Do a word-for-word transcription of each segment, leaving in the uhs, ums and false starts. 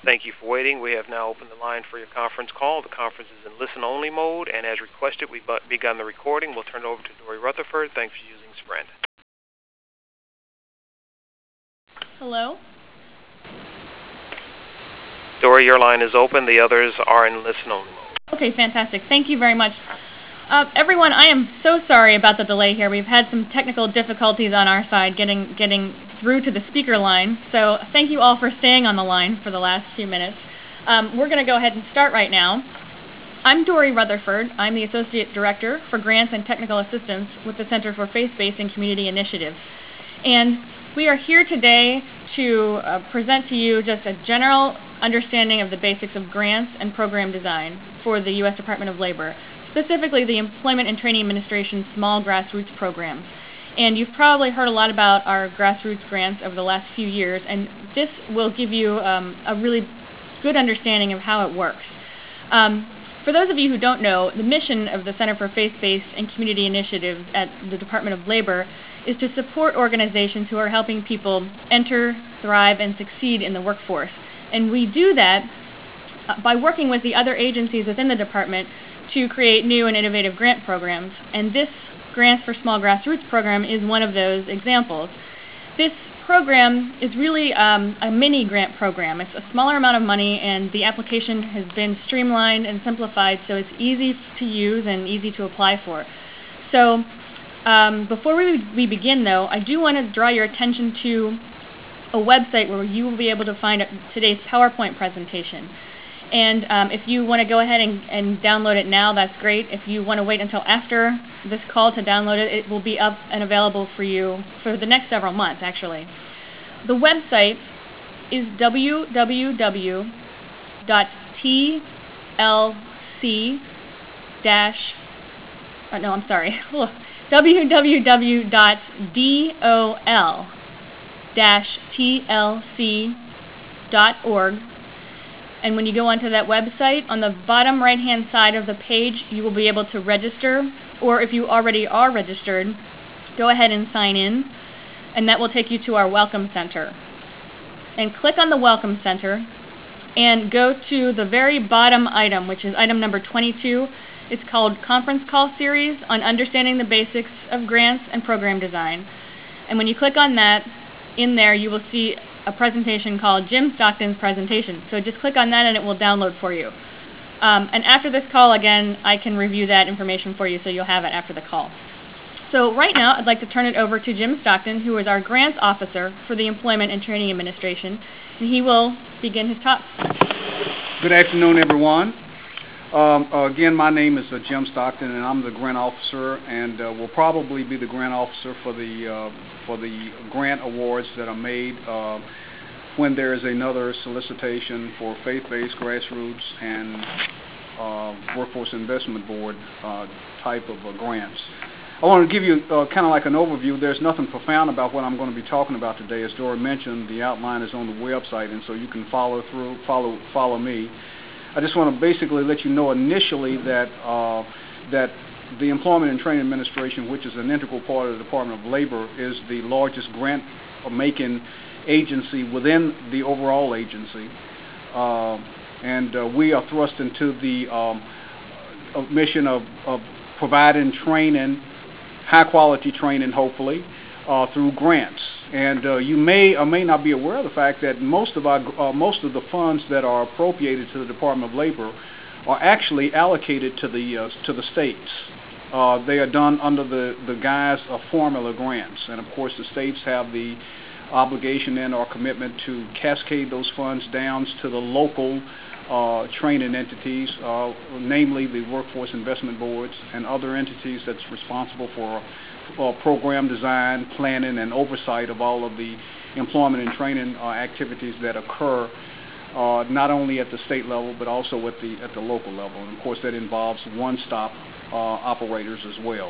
Thank you for waiting. We have now opened the line for your conference call. The conference is in listen-only mode, and as requested, we've begun the recording. We'll turn it over to Dory Rutherford. Thanks for using Sprint. Hello? Dory, your line is open. The others are in listen-only mode. Okay, fantastic. Thank you very much. Uh, everyone, I am so sorry about the delay here. We've had some technical difficulties on our side getting getting through to the speaker line, so thank you all for staying on the line for the last few minutes. Um, we're going to go ahead and start right now. I'm Dory Rutherford. I'm the Associate Director for Grants and Technical Assistance with the Center for Faith-Based and Community Initiatives. And we are here today to uh, present to you just a general understanding of the basics of grants and program design for the U S Department of Labor, specifically the Employment and Training Administration's small grassroots programs. And you've probably heard a lot about our grassroots grants over the last few years, and this will give you um, a really good understanding of how it works. Um, for those of you who don't know, the mission of the Center for Faith-Based and Community Initiatives at the Department of Labor is to support organizations who are helping people enter, thrive, and succeed in the workforce. And we do that by working with the other agencies within the department to create new and innovative grant programs. And this Grants for Small Grassroots program is one of those examples. This program is really um, a mini grant program. It's a smaller amount of money, and the application has been streamlined and simplified so it's easy to use and easy to apply for. So um, before we, we begin, though, I do want to draw your attention to a website where you will be able to find today's PowerPoint presentation. And um, if you want to go ahead and, and download it now, that's great. If you want to wait until after this call to download it, it will be up and available for you for the next several months, actually. The website is w w w dot t l c dash, oh, no, I'm sorry, w w w dot dol dash t l c dot org. And when you go onto that website, on the bottom right-hand side of the page, you will be able to register, or if you already are registered, go ahead and sign in, and that will take you to our Welcome Center. And click on the Welcome Center, and go to the very bottom item, which is item number twenty-two. It's called Conference Call Series on Understanding the Basics of Grants and Program Design. And when you click on that, in there you will see a presentation called Jim Stockton's presentation. So just click on that and it will download for you. Um, and after this call, again, I can review that information for you so you'll have it after the call. So right now, I'd like to turn it over to Jim Stockton, who is our grants officer for the Employment and Training Administration, and he will begin his talk. Good afternoon, everyone. Um, uh, again, my name is uh, Jim Stockton, and I'm the grant officer, and uh, will probably be the grant officer for the uh, for the grant awards that are made uh, when there is another solicitation for faith-based, grassroots, and uh, workforce investment board uh, type of uh, grants. I want to give you uh, kind of like an overview. There's nothing profound about what I'm going to be talking about today. As Dora mentioned, the outline is on the website, and so you can follow through, follow, follow me. I just want to basically let you know initially that uh, that the Employment and Training Administration, which is an integral part of the Department of Labor, is the largest grant-making agency within the overall agency. Uh, and uh, we are thrust into the um, mission of, of providing training, high-quality training, hopefully, uh, through grants. And uh, you may or may not be aware of the fact that most of our uh, most of the funds that are appropriated to the Department of Labor are actually allocated to the uh, to the states. Uh, they are done under the, the guise of formula grants, and of course the states have the obligation and or commitment to cascade those funds down to the local uh, training entities, uh, namely the workforce investment boards and other entities that's responsible for Uh, program design, planning, and oversight of all of the employment and training uh, activities that occur uh, not only at the state level but also at the at the local level. And of course, that involves one-stop uh, operators as well.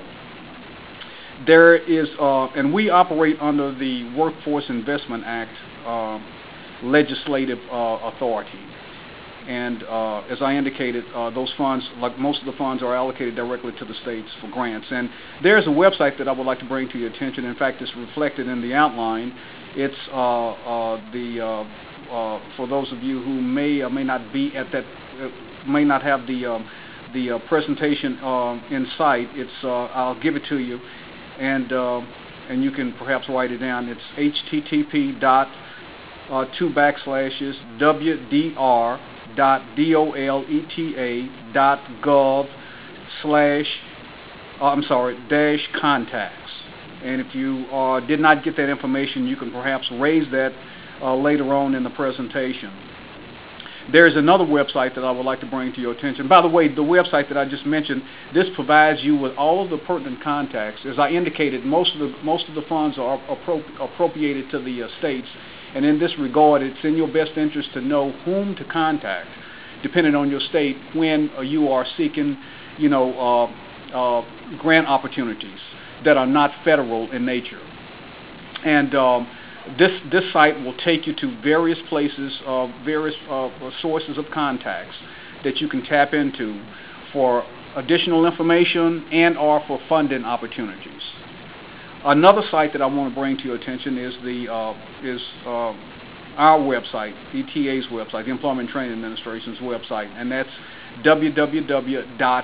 There is, uh, and we operate under the Workforce Investment Act uh, legislative uh, authority. And uh, as I indicated, uh, those funds, like most of the funds, are allocated directly to the states for grants. And there's a website that I would like to bring to your attention. In fact, it's reflected in the outline. It's uh, uh, the uh, uh, for those of you who may or may not be at that, uh, may not have the um, the uh, presentation uh, in sight, it's uh, I'll give it to you, and uh, and you can perhaps write it down. It's H T T P dot uh, two backslashes W D R dot D O L E T A dot gov slash uh, I'm sorry dash contacts. And if you uh, did not get that information, you can perhaps raise that uh, later on in the presentation. There's another website that I would like to bring to your attention. By the way, the website that I just mentioned, this provides you with all of the pertinent contacts. As I indicated, most of the most of the funds are appro appropriated to the uh, states, and in this regard, it's in your best interest to know whom to contact, depending on your state, when uh, you are seeking, you know, uh, uh, grant opportunities that are not federal in nature. And um, this this site will take you to various places, uh, various uh, sources of contacts that you can tap into for additional information and or for funding opportunities. Another site that I want to bring to your attention is the uh, is uh, our website, E T A's website, the Employment Training Administration's website, and that's w w w dot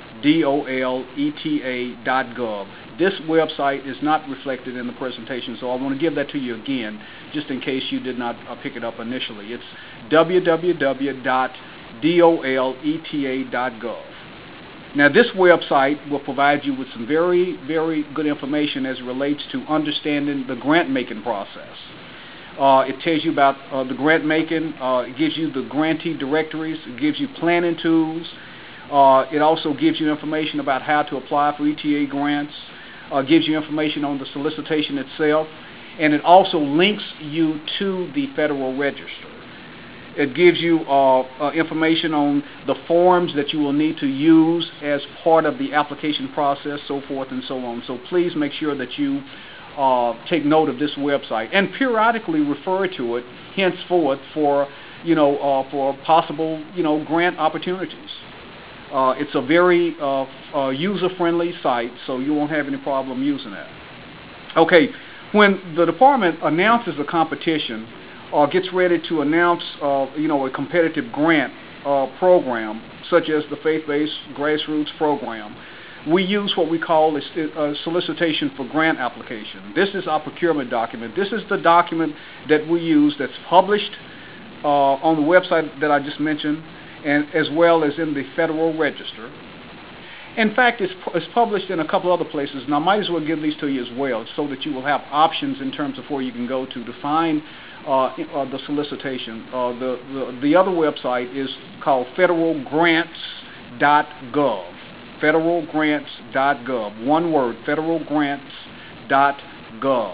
doleta dot gov. This website is not reflected in the presentation, so I want to give that to you again, just in case you did not uh, pick it up initially. It's w w w dot doleta dot gov. Now, this website will provide you with some very, very good information as it relates to understanding the grant-making process. Uh, it tells you about uh, the grant-making. Uh, it gives you the grantee directories. It gives you planning tools. Uh, it also gives you information about how to apply for E T A grants. Uh, gives you information on the solicitation itself, and it also links you to the Federal Register. It gives you uh, uh, information on the forms that you will need to use as part of the application process, so forth and so on. So please make sure that you uh, take note of this website and periodically refer to it henceforth for, you know, uh, for possible, you know, grant opportunities. Uh, it's a very uh, uh, user-friendly site, so you won't have any problem using it. Okay, when the department announces a competition or gets ready to announce, uh, you know, a competitive grant uh, program, such as the faith-based grassroots program, we use what we call a, a solicitation for grant application. This is our procurement document. This is the document that we use that's published uh, on the website that I just mentioned, and as well as in the Federal Register. In fact, it's, it's published in a couple other places, and I might as well give these to you as well, so that you will have options in terms of where you can go to to find uh, uh, the solicitation. Uh, the, the, the other website is called federal grants dot gov. federal grants dot gov. One word, federal grants dot gov.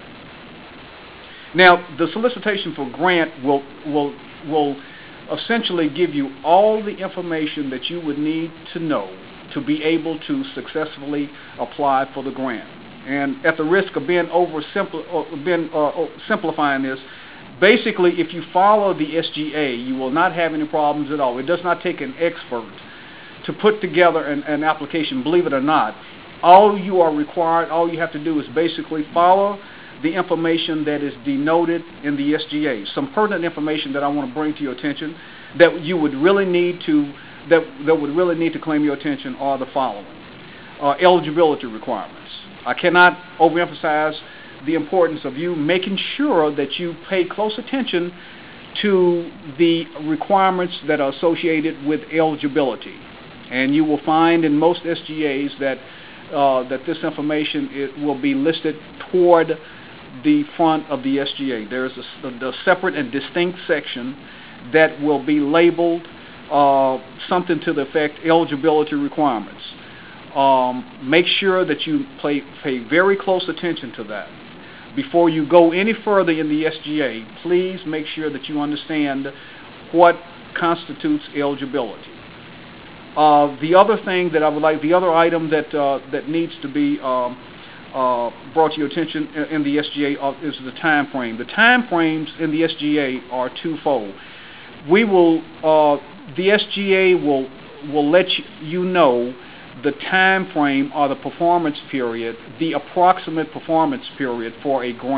Now, the solicitation for grant will will will essentially give you all the information that you would need to know to be able to successfully apply for the grant. And at the risk of being over simpl uh, being, uh, simplifying this, basically, if you follow the S G A, you will not have any problems at all. It does not take an expert to put together an, an application, believe it or not. All you are required, all you have to do is basically follow the information that is denoted in the S G A. Some pertinent information that I want to bring to your attention that you would really need to that that would really need to claim your attention are the following: uh, eligibility requirements. I cannot overemphasize the importance of you making sure that you pay close attention to the requirements that are associated with eligibility. And you will find in most S G As that uh, that this information it will be listed toward the front of the S G A. There is a, a separate and distinct section that will be labeled uh, something to the effect eligibility requirements. Um, make sure that you pay, pay very close attention to that. Before you go any further in the S G A, please make sure that you understand what constitutes eligibility. Uh, the other thing that I would like, the other item that uh, that needs to be um, uh, brought to your attention in, in the S G A uh, is the time frame. The time frames in the S G A are twofold. We will, uh, the S G A will will let you know the time frame or the performance period, the approximate performance period for a grant.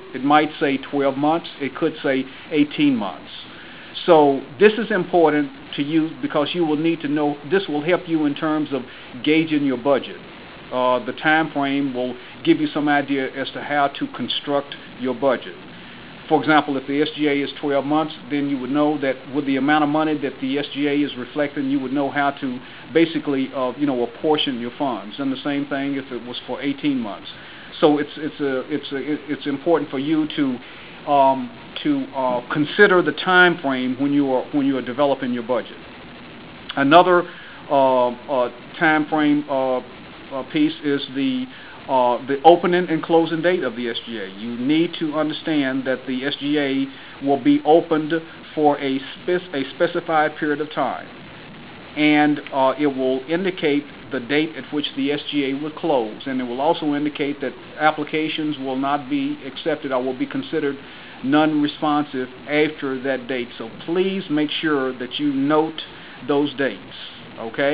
It might say twelve months. It could say eighteen months. So this is important to you because you will need to know, this will help you in terms of gauging your budget. Uh, the time frame will give you some idea as to how to construct your budget. For example, if the S G A is twelve months, then you would know that with the amount of money that the S G A is reflecting, you would know how to basically, uh, you know, apportion your funds. And the same thing if it was for eighteen months. So it's it's a, it's a, it's important for you to um, to uh, consider the time frame when you are when you are developing your budget. Another uh, uh, time frame uh, uh, piece is the Uh, the opening and closing date of the S G A. You need to understand that the S G A will be opened for a, spec- a specified period of time, and uh, it will indicate the date at which the S G A will close, and it will also indicate that applications will not be accepted or will be considered non-responsive after that date. So please make sure that you note those dates, okay?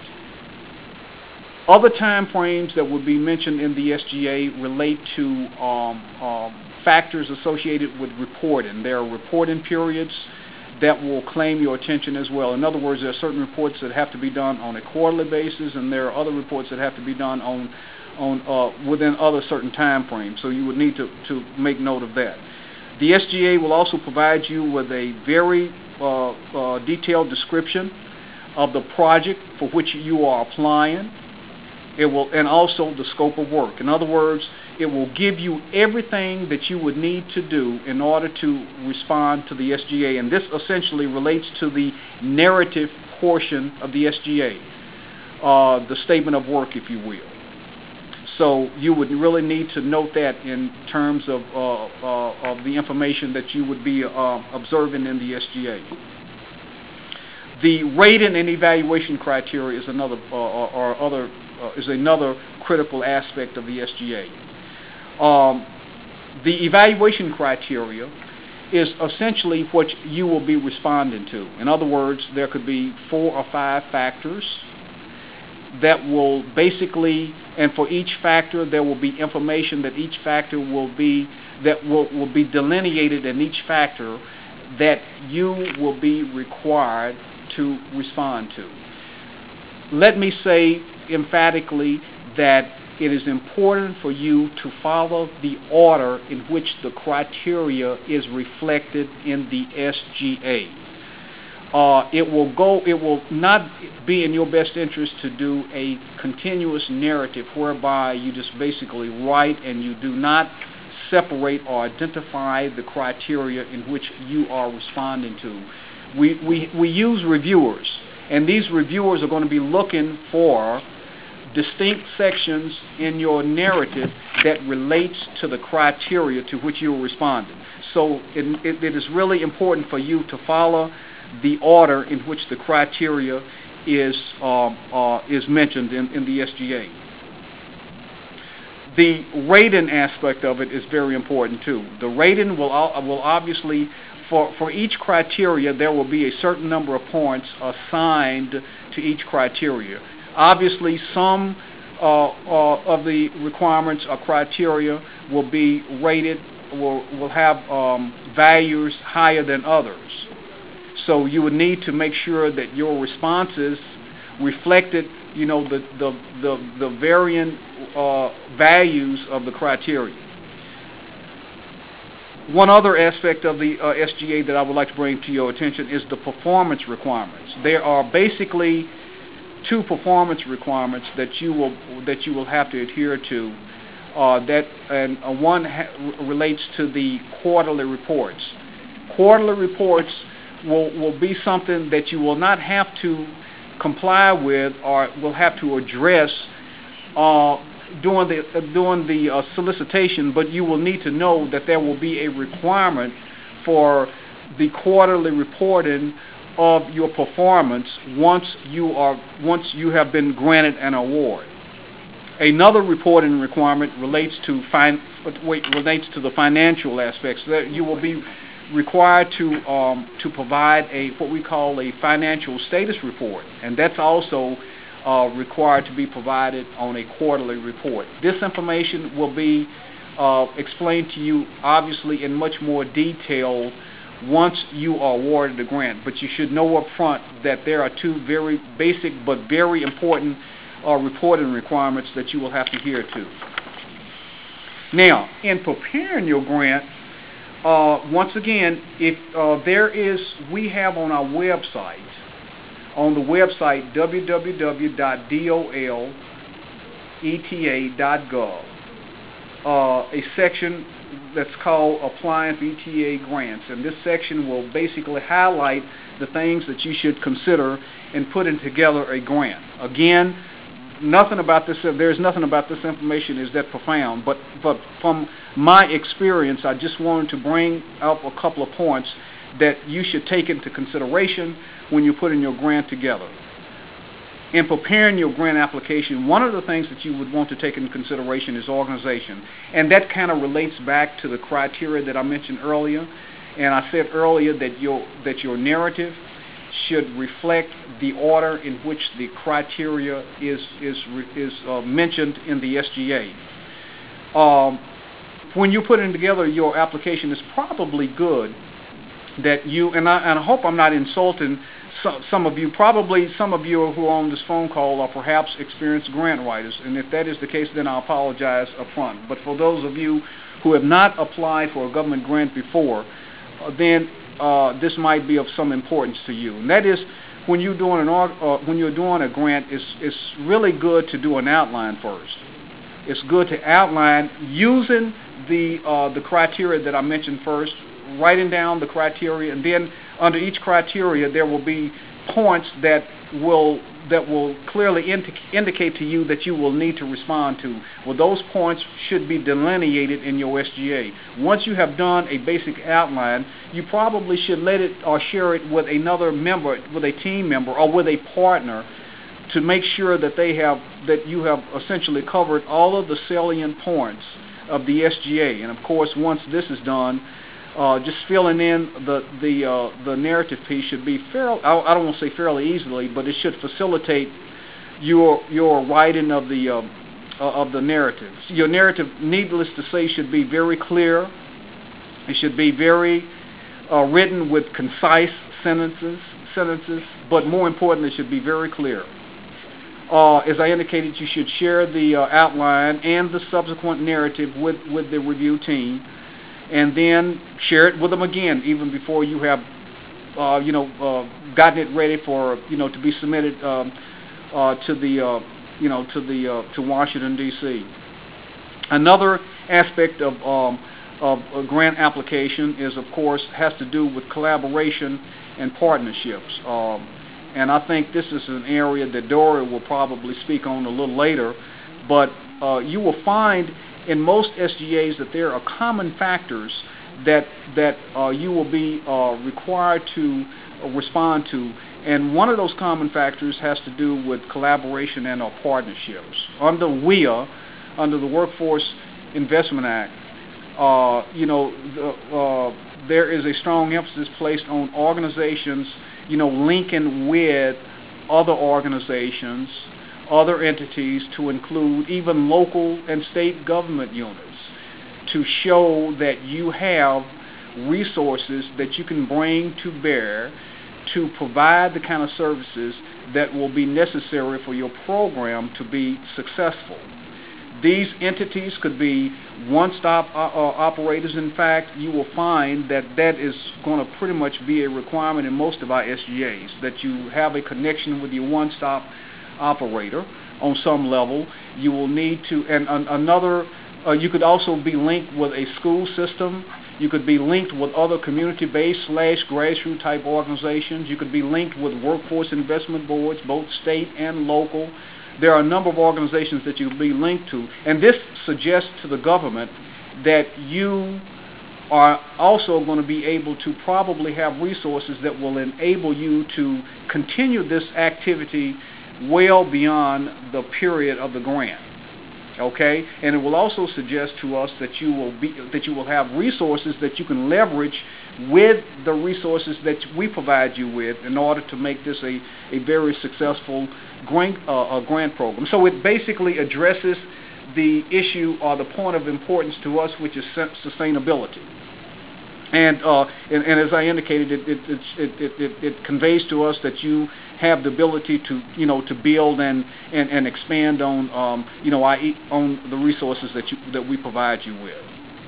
Other time frames that would be mentioned in the S G A relate to um, um, factors associated with reporting. There are reporting periods that will claim your attention as well. In other words, there are certain reports that have to be done on a quarterly basis, and there are other reports that have to be done on, on uh, within other certain time frames. So you would need to, to make note of that. The S G A will also provide you with a very uh, uh, detailed description of the project for which you are applying. It will, and also the scope of work. In other words, it will give you everything that you would need to do in order to respond to the S G A, and this essentially relates to the narrative portion of the S G A, uh, the statement of work, if you will. So you would really need to note that in terms of, uh, uh, of the information that you would be uh, observing in the S G A. The rating and evaluation criteria is another, uh, or, or other. Uh, is another critical aspect of the S G A. Um, the evaluation criteria is essentially what you will be responding to. In other words, there could be four or five factors that will basically, and for each factor there will be information that each factor will be, that will, will be delineated in each factor that you will be required to respond to. Let me say emphatically that it is important for you to follow the order in which the criteria is reflected in the S G A. Uh, it will go. It will not be in your best interest to do a continuous narrative whereby you just basically write and you do not separate or identify the criteria in which you are responding to. We we we use reviewers, and these reviewers are going to be looking for distinct sections in your narrative that relates to the criteria to which you're responding. So it, it, it is really important for you to follow the order in which the criteria is uh, uh, is mentioned in, in the S G A. The rating aspect of it is very important too. The rating will will obviously, for for each criteria, there will be a certain number of points assigned to each criteria. Obviously, some uh, uh, of the requirements or criteria will be rated, will will have um, values higher than others. So you would need to make sure that your responses reflected, you know, the the the, the varying uh, values of the criteria. One other aspect of the uh, S G A that I would like to bring to your attention is the performance requirements. There are basically two performance requirements that you will that you will have to adhere to. Uh, that and uh, one ha- relates to the quarterly reports. Quarterly reports will will be something that you will not have to comply with or will have to address uh, during the uh, during the uh, solicitation, but you will need to know that there will be a requirement for the quarterly reporting of your performance once you are once you have been granted an award. Another reporting requirement relates to fin- wait, relates to the financial aspects. That you will be required to um, to provide a what we call a financial status report, and that's also uh, required to be provided on a quarterly report. This information will be uh, explained to you, obviously, in much more detail once you are awarded the grant. But you should know up front that there are two very basic but very important uh, reporting requirements that you will have to adhere to. Now, in preparing your grant, uh, once again, if uh, there is, we have on our website, on the website w w w dot dol e t a dot gov, uh, a section that's called Applying for E T A Grants, and this section will basically highlight the things that you should consider in putting together a grant. Again, nothing about this, there's nothing about this information is that profound, but, but from my experience, I just wanted to bring up a couple of points that you should take into consideration when you're putting your grant together. In preparing your grant application, one of the things that you would want to take into consideration is organization, and that kind of relates back to the criteria that I mentioned earlier. And I said earlier that your that your narrative should reflect the order in which the criteria is is is uh, mentioned in the S G A. Um, when you're putting together your application, it's probably good that you, and I, and I hope I'm not insulting some, some of you, probably some of you who are on this phone call are perhaps experienced grant writers, and if that is the case, then I apologize up front. But for those of you who have not applied for a government grant before, uh, then uh, this might be of some importance to you. And that is, when you're doing an uh, when you're doing a grant, it's it's really good to do an outline first. It's good to outline using the uh, the criteria that I mentioned first, writing down the criteria, and then under each criteria there will be points that will that will clearly indi- indicate to you that you will need to respond to. Well, those points should be delineated in your S G A. Once you have done a basic outline, you probably should let it or share it with another member, with a team member or with a partner, to make sure that they have that you have essentially covered all of the salient points of the S G A. And of course, once this is done, uh, just filling in the the uh, the narrative piece should be fairly, I, I don't want to say fairly easily, but it should facilitate your your writing of the uh, uh, of the narrative. Your narrative, needless to say, should be very clear. It should be very uh, written with concise sentences sentences, but more importantly, it should be very clear. Uh, as I indicated, you should share the uh, outline and the subsequent narrative with, with the review team, and then share it with them again, even before you have, uh, you know, uh, gotten it ready for, you know, to be submitted um, uh, to the, uh, you know, to the uh, to Washington D C Another aspect of um, of a grant application is, of course, has to do with collaboration and partnerships. Um, And I think this is an area that Dory will probably speak on a little later. But uh, you will find in most S G As that there are common factors that that uh, you will be uh, required to uh, respond to. And one of those common factors has to do with collaboration and or partnerships. Under W I A, under the Workforce Investment Act, uh, you know, the, uh, there is a strong emphasis placed on organizations, you know, linking with other organizations, other entities, to include even local and state government units, to show that you have resources that you can bring to bear to provide the kind of services that will be necessary for your program to be successful. These entities could be one-stop uh, uh, operators. In fact, you will find that that is going to pretty much be a requirement in most of our S G As, that you have a connection with your one-stop operator on some level. You will need to, and uh, another, uh, you could also be linked with a school system. You could be linked with other community-based slash grassroots type organizations. You could be linked with workforce investment boards, both state and local. There are a number of organizations that you can be linked to, and this suggests to the government that you are also going to be able to probably have resources that will enable you to continue this activity well beyond the period of the grant. Okay, and it will also suggest to us that you will be that you will have resources that you can leverage with the resources that we provide you with in order to make this a, a very successful grant uh, a grant program. So it basically addresses the issue or the point of importance to us, which is sustainability. And, uh, and, and as I indicated, it, it, it, it, it, it conveys to us that you have the ability to, you know, to build and, and, and expand on, um, you know, on the resources that you that we provide you with.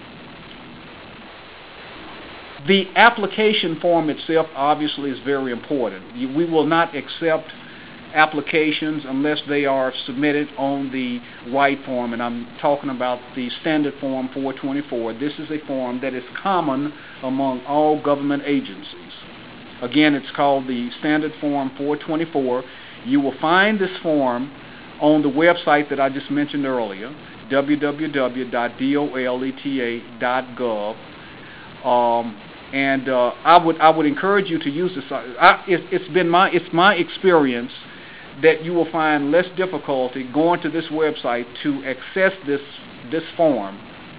The application form itself obviously is very important. We will not accept applications unless they are submitted on the right form, and I'm talking about the standard form four twenty-four. This is a form that is common among all government agencies. Again, it's called the standard form four twenty-four. You will find this form on the website that I just mentioned earlier, w w w dot doleta dot gov. Um, and uh, I would I would encourage you to use this. I, it, it's been my it's my experience that you will find less difficulty going to this website to access this this form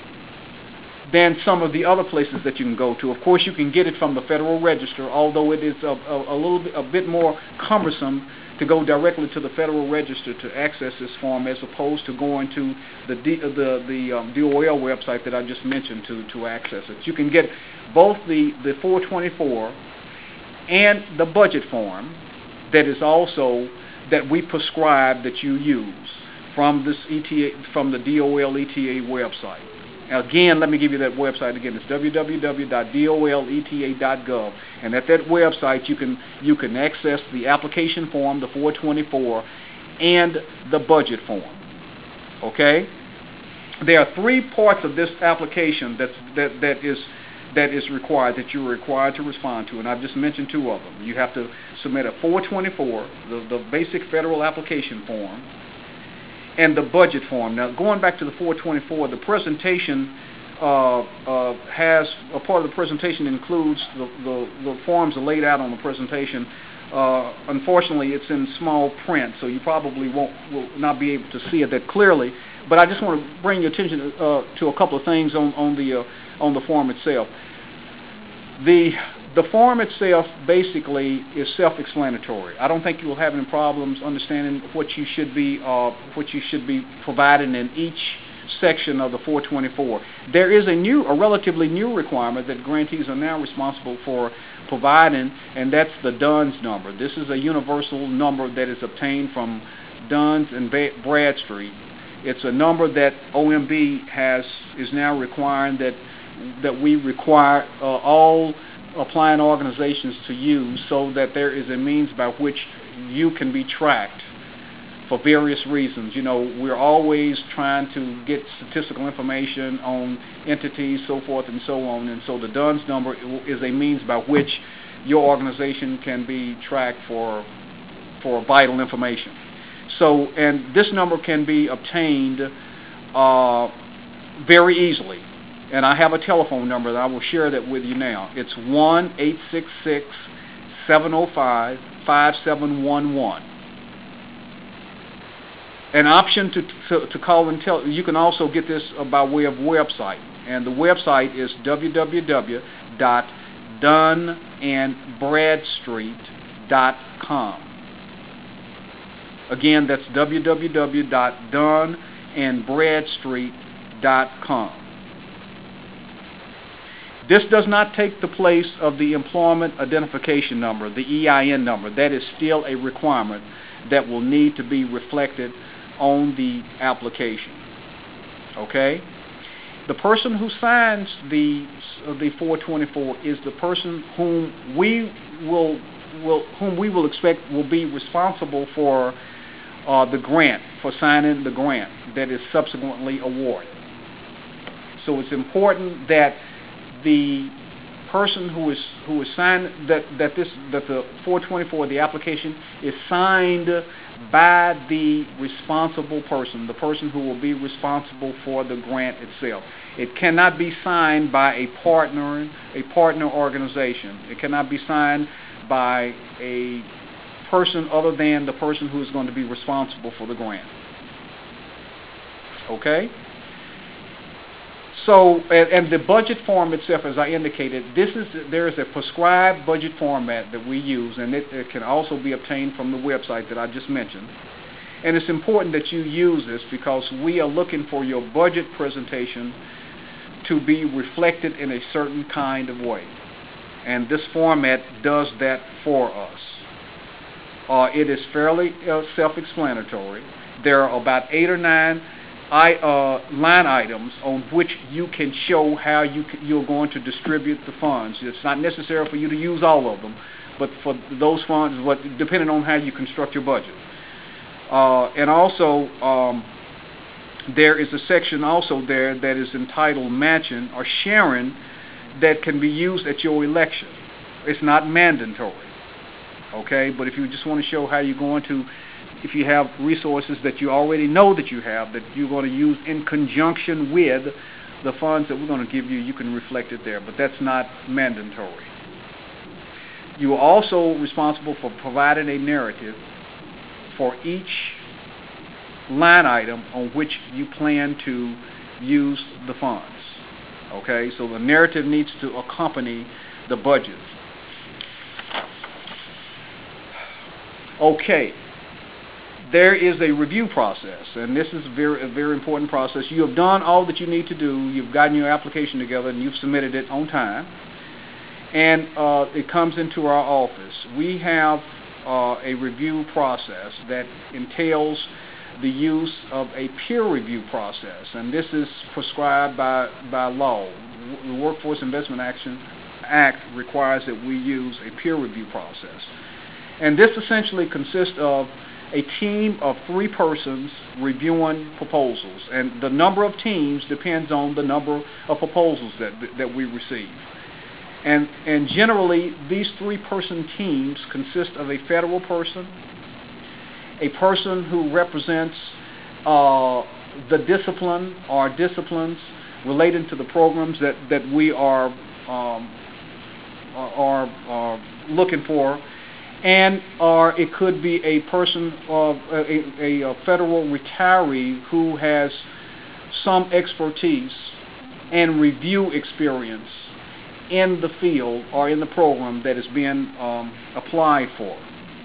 than some of the other places that you can go to. Of course, you can get it from the Federal Register, although it is a, a, a little bit, a bit more cumbersome to go directly to the Federal Register to access this form, as opposed to going to the D, the the um, D O L website that I just mentioned to to access it. You can get both the the four twenty-four and the budget form that is also that we prescribe that you use from this E T A, from the D O L E T A website. Again, let me give you that website again. It's w w w dot doleta dot gov, and at that website you can you can access the application form, the four twenty-four, and the budget form. Okay? There are three parts of this application that's, that that is that is required, that you're required to respond to, and I've just mentioned two of them. You have to submit a four twenty-four, the, the basic federal application form, and the budget form. Now, going back to the four twenty-four, the presentation uh, uh, has, a part of the presentation includes, the, the, the forms are laid out on the presentation. Uh, unfortunately, it's in small print, so you probably won't will not be able to see it that clearly, but I just want to bring your attention uh, to a couple of things on, on, the, uh, on the form itself. The the form itself basically is self-explanatory. I don't think you will have any problems understanding what you should be uh, what you should be providing in each section of the four twenty-four. There is a new, a relatively new requirement that grantees are now responsible for providing, and that's the D U N S number. This is a universal number that is obtained from Duns and Bradstreet. It's a number that O M B has is now requiring that that we require uh, all applying organizations to use, so that there is a means by which you can be tracked for various reasons. You know, we're always trying to get statistical information on entities, so forth and so on, and so the D U N S number is a means by which your organization can be tracked for for vital information. So, and this number can be obtained uh, very easily. And I have a telephone number that I will share that with you now. It's one eight six six, seven zero five, five seven one one. An option to, to, to call and tell, you can also get this by way of website. And the website is w w w dot dun and bradstreet dot com. Again, that's w w w dot dun and bradstreet dot com. This does not take the place of the Employment Identification Number, the E I N number. That is still a requirement that will need to be reflected on the application. Okay? The person who signs the uh, the four twenty-four is the person whom we will will whom we will expect will be responsible for uh, the grant, for signing the grant that is subsequently awarded. So it's important that the person who is who is signed that that this that the four twenty-four, the application, is signed by the responsible person, the person who will be responsible for the grant itself. It cannot be signed by a partner a partner organization. It cannot be signed by a person other than the person who is going to be responsible for the grant. Okay? So, and, and the budget form itself, as I indicated, this is there is a prescribed budget format that we use, and it, it can also be obtained from the website that I just mentioned. And it's important that you use this because we are looking for your budget presentation to be reflected in a certain kind of way. And this format does that for us. Uh, it is fairly uh, self-explanatory. There are about eight or nine I, uh, line items on which you can show how you c you're going to distribute the funds. It's not necessary for you to use all of them, but for those funds, what, depending on how you construct your budget. Uh, and also, um, there is a section also there that is entitled matching or sharing that can be used at your election. It's not mandatory, okay? But if you just want to show how you're going to, if you have resources that you already know that you have, that you're going to use in conjunction with the funds that we're going to give you, you can reflect it there, but that's not mandatory. You are also responsible for providing a narrative for each line item on which you plan to use the funds. Okay, so the narrative needs to accompany the budget. Okay, there is a review process, and this is a very, a very important process. You have done all that you need to do. You've gotten your application together, and you've submitted it on time. And uh, it comes into our office. We have uh, a review process that entails the use of a peer review process, and this is prescribed by, by law. The Workforce Investment Action Act requires that we use a peer review process. And this essentially consists of a team of three persons reviewing proposals, and the number of teams depends on the number of proposals that, that we receive. And, and generally, these three-person teams consist of a federal person, a person who represents uh, the discipline or disciplines relating to the programs that, that we are, um, are, are looking for, and or it could be a person, uh, a, a, a federal retiree who has some expertise and review experience in the field or in the program that is being um, applied for.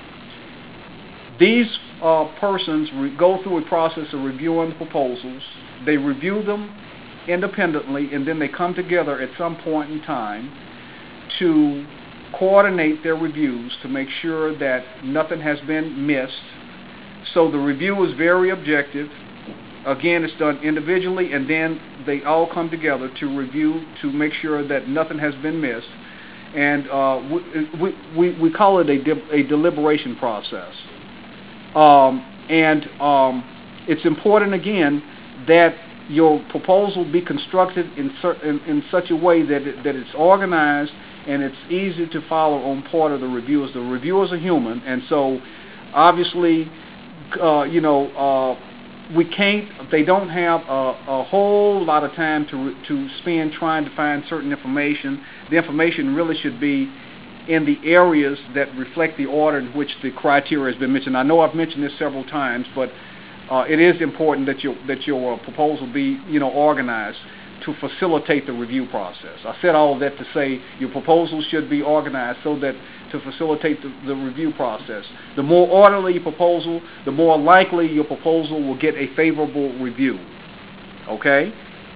These uh, persons re go through a process of reviewing proposals. They review them independently, and then they come together at some point in time to coordinate their reviews to make sure that nothing has been missed. So the review is very objective. Again, it's done individually, and then they all come together to review to make sure that nothing has been missed. And uh, we, we, we call it a, de a deliberation process. Um, and um, it's important, again, that your proposal be constructed in, in, in such a way that, it, that it's organized and it's easy to follow on part of the reviewers. The reviewers are human, and so obviously, uh, you know, uh, we can't, they don't have a, a whole lot of time to, to spend trying to find certain information. The information really should be in the areas that reflect the order in which the criteria has been mentioned. I know I've mentioned this several times, but uh, it is important that your, that your uh, proposal be, you know, organized to facilitate the review process. I said all of that to say your proposal should be organized so that to facilitate the, the review process. The more orderly your proposal, the more likely your proposal will get a favorable review. Okay?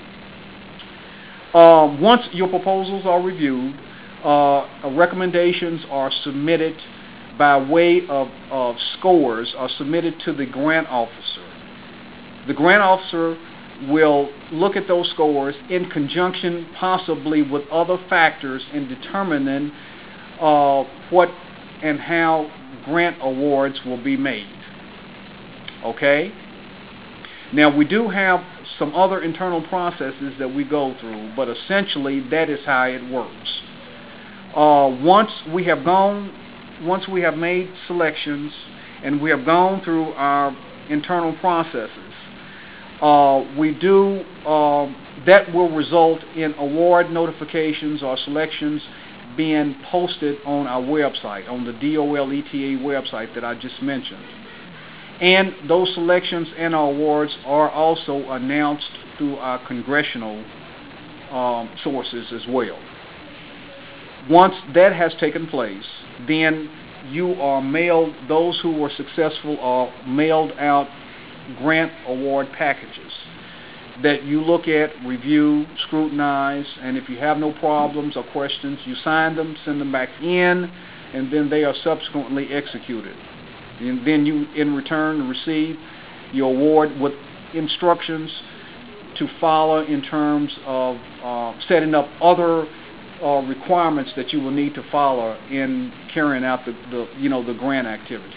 Um, once your proposals are reviewed, uh, recommendations are submitted by way of, of scores are submitted to the grant officer. The grant officer will look at those scores in conjunction possibly with other factors in determining uh, what and how grant awards will be made. Okay? Now, we do have some other internal processes that we go through, but essentially that is how it works. Uh, once we have gone, once we have made selections and we have gone through our internal processes, Uh, we do, uh, that will result in award notifications or selections being posted on our website, on the D O L E T A website that I just mentioned. And those selections and our awards are also announced through our congressional um, sources as well. Once that has taken place, then you are mailed, those who were successful are mailed out grant award packages that you look at, review, scrutinize, and if you have no problems or questions, you sign them, send them back in, and then they are subsequently executed. And then you, in return, receive your award with instructions to follow in terms of uh, setting up other uh, requirements that you will need to follow in carrying out the, the, you know, the grant activity.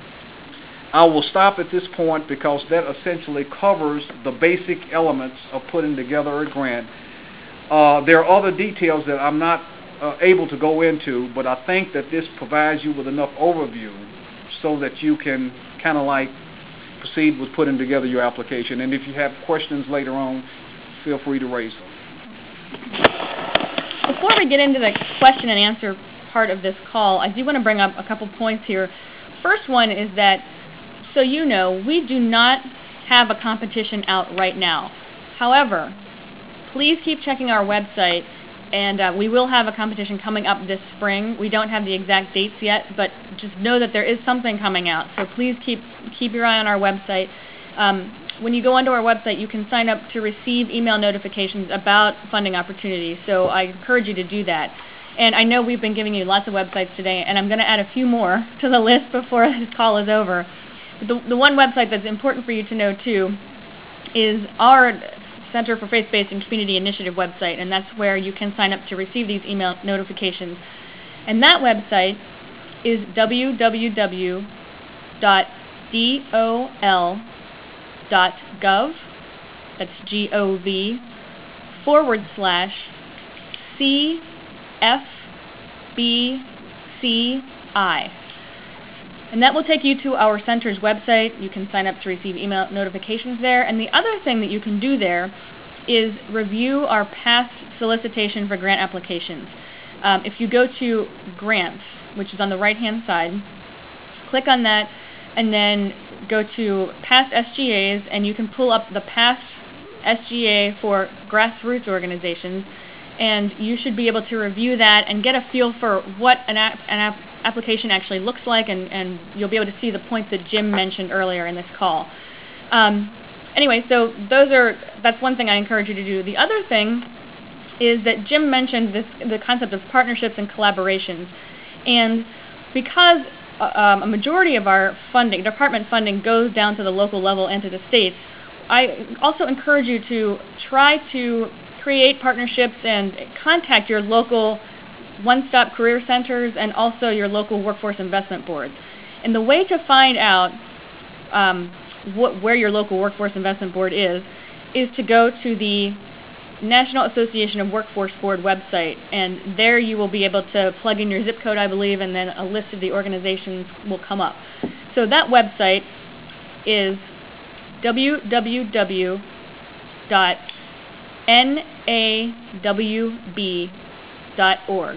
I will stop at this point because that essentially covers the basic elements of putting together a grant. Uh, there are other details that I'm not uh, able to go into, but I think that this provides you with enough overview so that you can kind of like proceed with putting together your application. And if you have questions later on, feel free to raise them. Before we get into the question and answer part of this call, I do want to bring up a couple points here. First one is that, so you know, we do not have a competition out right now. However, please keep checking our website, and uh, we will have a competition coming up this spring. We don't have the exact dates yet, but just know that there is something coming out. So please keep keep your eye on our website. Um, when you go onto our website, you can sign up to receive email notifications about funding opportunities. So I encourage you to do that. And I know we've been giving you lots of websites today, and I'm going to add a few more to the list before this call is over. The, the one website that's important for you to know, too, is our Center for Faith-Based and Community Initiative website, and that's where you can sign up to receive these email notifications. And that website is w w w dot dol dot gov, that's G O V, forward slash C F B C I. And that will take you to our center's website. You can sign up to receive email notifications there. And the other thing that you can do there is review our past solicitation for grant applications. Um, if you go to Grants, which is on the right-hand side, click on that, and then go to Past S G As, and you can pull up the past S G A for grassroots organizations, and you should be able to review that and get a feel for what an, ap an ap application actually looks like, and, and you'll be able to see the points that Jim mentioned earlier in this call. Um, anyway, so those are that's one thing I encourage you to do. The other thing is that Jim mentioned this the concept of partnerships and collaborations, and because uh, um, a majority of our funding, department funding, goes down to the local level and to the states, I also encourage you to try to create partnerships and contact your local one-stop career centers and also your local workforce investment boards. And the way to find out um, what, where your local workforce investment board is, is to go to the National Association of Workforce Board website, and there you will be able to plug in your zip code, I believe, and then a list of the organizations will come up. So that website is w w w dot n a w b dot org.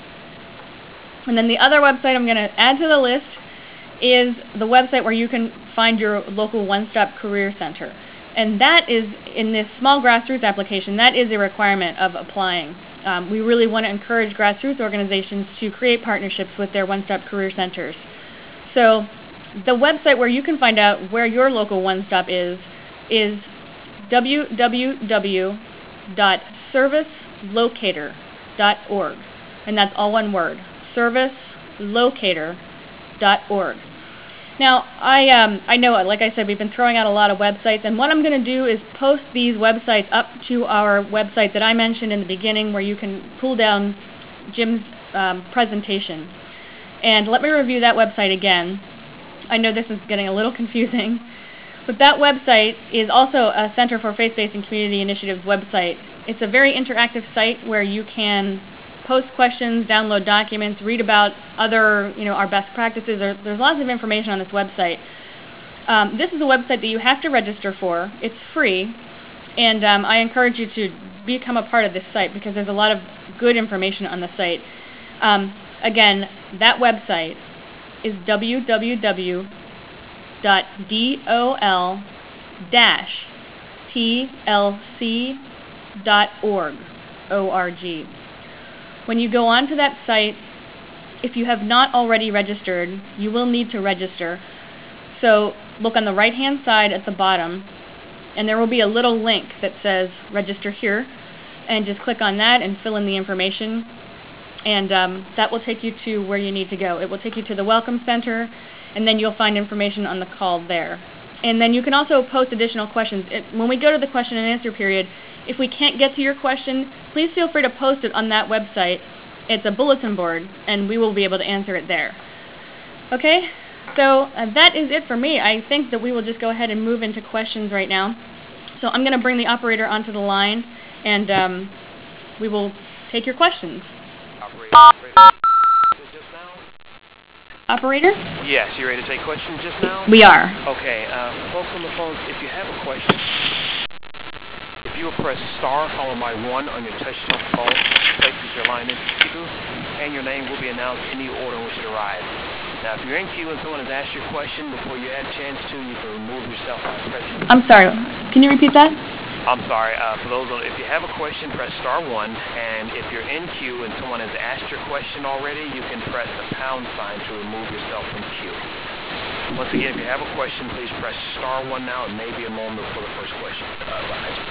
And then the other website I'm going to add to the list is the website where you can find your local one-stop career center. And that is, in this small grassroots application, that is a requirement of applying. Um, we really want to encourage grassroots organizations to create partnerships with their one-stop career centers. So the website where you can find out where your local one-stop is is w w w dot service locator dot org. And that's all one word, service locator dot org. Now, I um, I know, like I said, we've been throwing out a lot of websites, and what I'm going to do is post these websites up to our website that I mentioned in the beginning, where you can pull down Jim's um, presentation. And let me review that website again. I know this is getting a little confusing, but that website is also a Center for Faith-Based and Community Initiatives website. It's a very interactive site where you can post questions, download documents, read about other, you know, our best practices. There, there's lots of information on this website. Um, this is a website that you have to register for. It's free, and um, I encourage you to become a part of this site because there's a lot of good information on the site. Um, again, that website is w w w dot dol dash p l c dot org, O R G. When you go onto that site, if you have not already registered, you will need to register. So look on the right-hand side at the bottom, and there will be a little link that says register here, and just click on that and fill in the information, and um, that will take you to where you need to go. It will take you to the Welcome Center, and then you'll find information on the call there. And then you can also post additional questions. It, when we go to the question and answer period, if we can't get to your question, please feel free to post it on that website. It's a bulletin board, and we will be able to answer it there. Okay? So uh, that is it for me. I think that we will just go ahead and move into questions right now. So I'm going to bring the operator onto the line, and um, we will take your questions. Operator, just now? Operator? Yes, you ready to take questions just now? We are. Okay, uh, folks on the phones, if you have a question, if you will press star followed by one on your touch-tone phone, places your line into queue, and your name will be announced in the order in which it arrives. Now, if you're in queue and someone has asked your question before you had a chance to, you can remove yourself by pressing... I'm sorry. Can you repeat that? I'm sorry. Uh, for those, if you have a question, press star one, and if you're in queue and someone has asked your question already, you can press the pound sign to remove yourself from queue. Once again, if you have a question, please press star one now. It may be a moment before the first question arrives.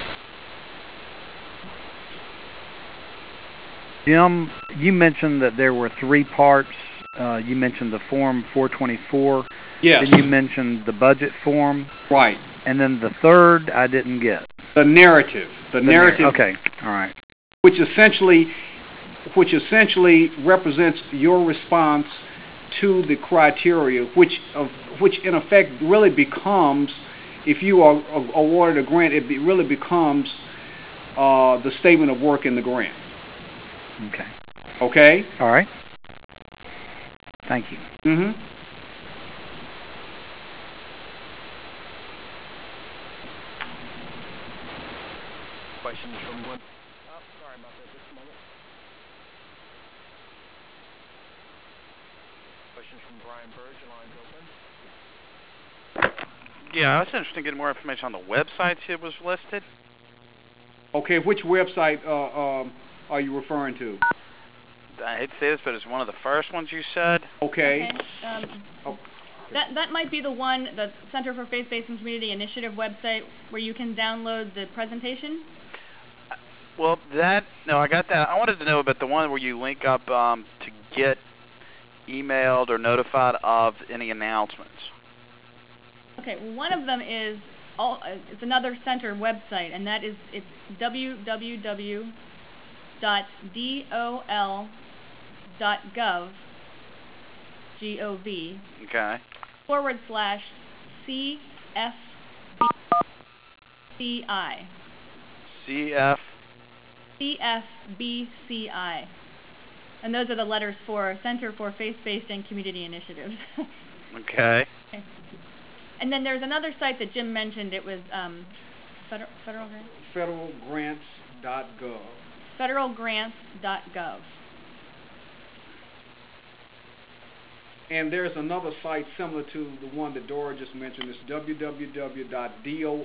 Jim, you mentioned that there were three parts. Uh, you mentioned the Form four twenty-four. Yes. Then you mentioned the budget form. Right. And then the third I didn't get. The narrative. The, The narrative. Nar- okay. All right. Which essentially, which essentially represents your response to the criteria, which of which in effect really becomes, if you are awarded a grant, it be, really becomes uh, the statement of work in the grant. Okay. Okay. All right. Thank you. Mm-hmm. Questions from one... Oh, sorry about that. Just a moment. Questions from Brian Burge. Your line's open. Yeah, I was interested in getting more information on the websites it was listed. Okay, which website uh, um, are you referring to? I hate to say this, but it's one of the first ones you said. Okay. Okay. Um, Oh. that that might be the one, the Center for Faith-Based and Community Initiative website, where you can download the presentation. Well, that no, I got that. I wanted to know about the one where you link up um, to get emailed or notified of any announcements. Okay, one of them is all. Uh, it's another center website, and that is it's w w w dot dol dot gov G O V Okay. forward slash C F B C I C F. C F B C I, and those are the letters for Center for Faith-Based and Community Initiatives. Okay. Okay. And then there's another site that Jim mentioned. It was um, federal federal grants. federal grants dot gov. federal grants dot gov. And there's another site similar to the one that Dora just mentioned. It's w w w dot doleta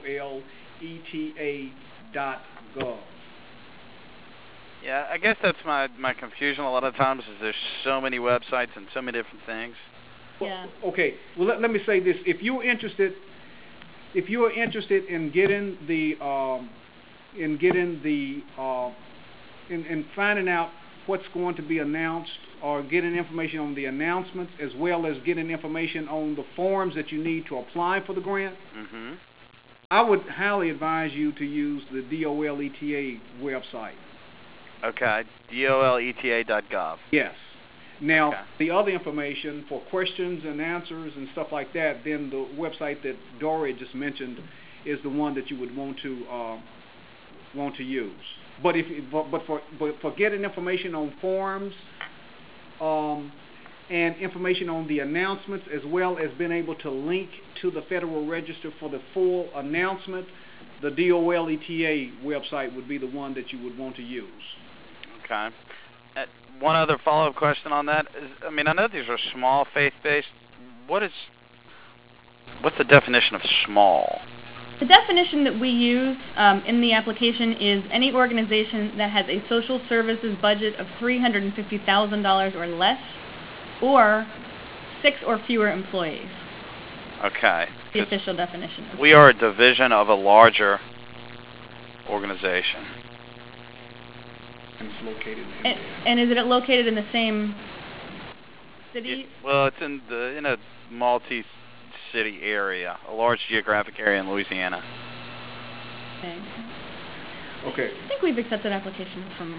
dot gov. Yeah, I guess that's my my confusion a lot of times is there's so many websites and so many different things. Yeah. Okay. Well, let, let me say this: if you're interested, if you are interested in getting the um, in getting the uh, in, in finding out what's going to be announced, or getting information on the announcements, as well as getting information on the forms that you need to apply for the grant, Mm-hmm. I would highly advise you to use the DOLETA website. Okay. doleta dot gov. Yes. Now, Okay. the other information for questions and answers and stuff like that, then the website that Dory just mentioned is the one that you would want to uh, want to use. But if but, but for but for getting information on forms um, and information on the announcements, as well as being able to link to the Federal Register for the full announcement, the DOLETA website would be the one that you would want to use. Okay. Uh, one other follow-up question on that is, I mean, I know these are small faith-based. What is, what's the definition of small? The definition that we use um, in the application is any organization that has a social services budget of three hundred fifty thousand dollars or less. or six or fewer employees. Okay. The official definition. We are a division of a larger organization. And it's located in And, and is it located in the same city? Yeah, well, it's in the in a multi-city area, a large geographic area in Louisiana. Okay. Okay. I think we've accepted applications from.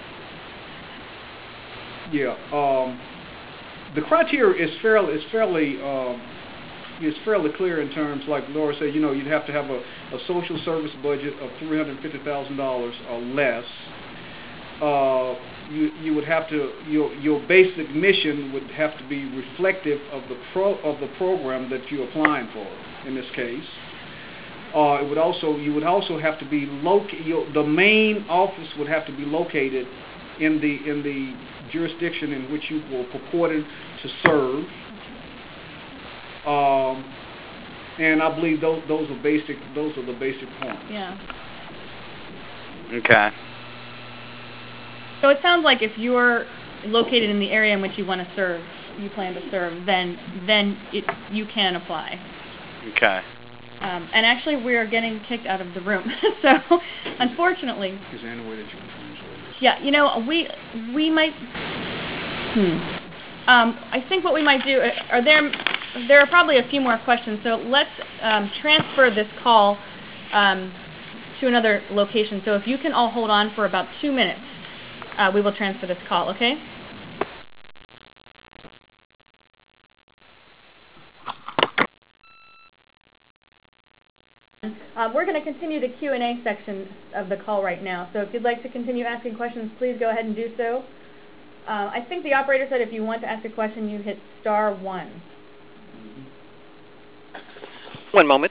Yeah. Um, the criteria is fairly is fairly um, is fairly clear in terms, like Laura said. You know, you'd have to have a, a social service budget of three hundred fifty thousand dollars or less. Uh, you you would have to your your basic mission would have to be reflective of the pro of the program that you're applying for. In this case, uh, it would also you would also have to be located. The main office would have to be located in the in the jurisdiction in which you were purported to serve. Um, and I believe those those are basic those are the basic points. Yeah. Okay. So it sounds like if you're located in the area in which you want to serve, you plan to serve, then then it, you can apply. Okay. Um, and actually, we are getting kicked out of the room. So, unfortunately. Is there any way that you can translate this? Yeah, you know, we we might. Hmm. Um, I think what we might do are there. There are probably a few more questions. So let's um, transfer this call um, to another location. So if you can all hold on for about two minutes. Uh, we will transfer this call, okay? Uh, we're going to continue the Q and A section of the call right now. So if you'd like to continue asking questions, please go ahead and do so. Uh, I think the operator said if you want to ask a question, you hit star one. One moment.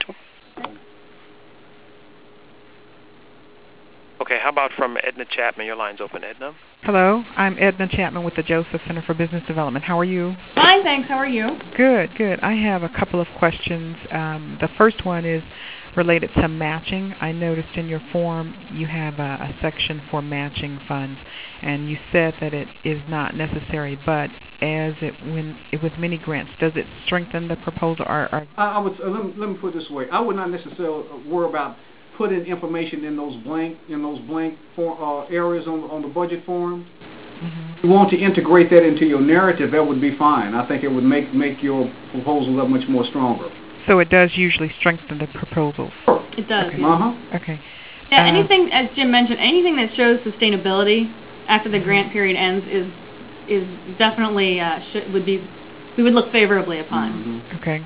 Okay, how about from Edna Chapman? Your line's open, Edna. Hello, I'm Edna Chapman with the Joseph Center for Business Development. How are you? Fine, thanks. How are you? Good, good. I have a couple of questions. Um, the first one is related to matching. I noticed in your form you have a, a section for matching funds, and you said that it is not necessary, but as it when with many grants, does it strengthen the proposal? Or, or I, I would uh, let, me, let me put it this way. I would not necessarily worry about putting information in those blank in those blank for, uh, areas on on the budget form. Mm-hmm. If you want to integrate that into your narrative, that would be fine. I think it would make make your proposal that much more stronger. So it does usually strengthen the proposal. It does. Okay. Yeah. Uh-huh. Okay. Yeah, Uh, anything, as Jim mentioned, anything that shows sustainability after the grant period ends is is definitely uh, should, would be we would look favorably upon. Mm-hmm. Okay.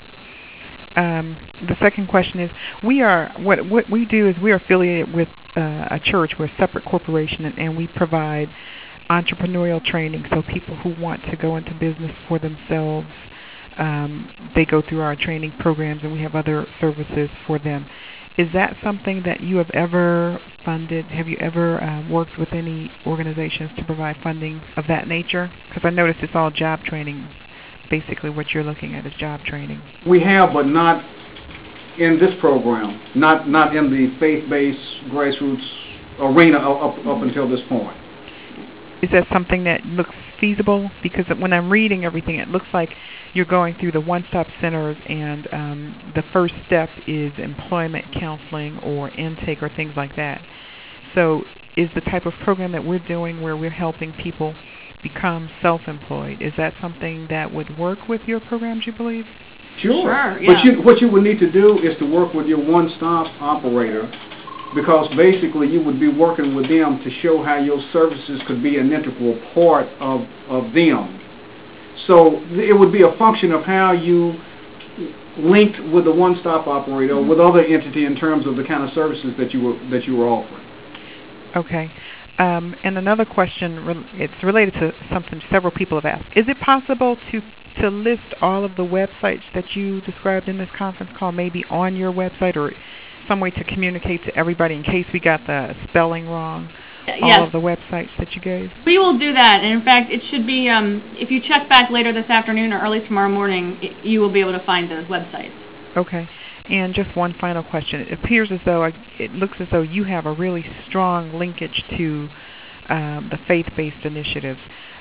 Um, the second question is, we are what what we do is we are affiliated with uh, a church. We're a separate corporation, and, and we provide entrepreneurial training. So people who want to go into business for themselves, um, they go through our training programs, and we have other services for them. Is that something that you have ever funded? Have you ever uh, worked with any organizations to provide funding of that nature? Because I noticed it's all job training. Basically, what you're looking at is job training. We have, but not in this program. Not not in the faith-based grassroots arena up up until this point. Is that something that looks feasible? Because when I'm reading everything, it looks like you're going through the one-stop centers, and um, the first step is employment counseling or intake or things like that. So is the type of program that we're doing where we're helping people become self-employed, is that something that would work with your programs, you believe? Sure. Sure, yeah. But you, what you would need to do is to work with your one-stop operator, because basically you would be working with them to show how your services could be an integral part of, of them. So it would be a function of how you linked with the one-stop operator or with other entity in terms of the kind of services that you were that you were offering. Okay. Um, and another question, re- it's related to something several people have asked. Is it possible to to list all of the websites that you described in this conference call maybe on your website, or some way to communicate to everybody in case we got the spelling wrong? Yes. All of the websites that you gave? We will do that, and in fact, it should be, um, if you check back later this afternoon or early tomorrow morning, it, you will be able to find those websites. Okay. And just one final question. It appears as though, I, it looks as though you have a really strong linkage to um, the faith-based initiatives.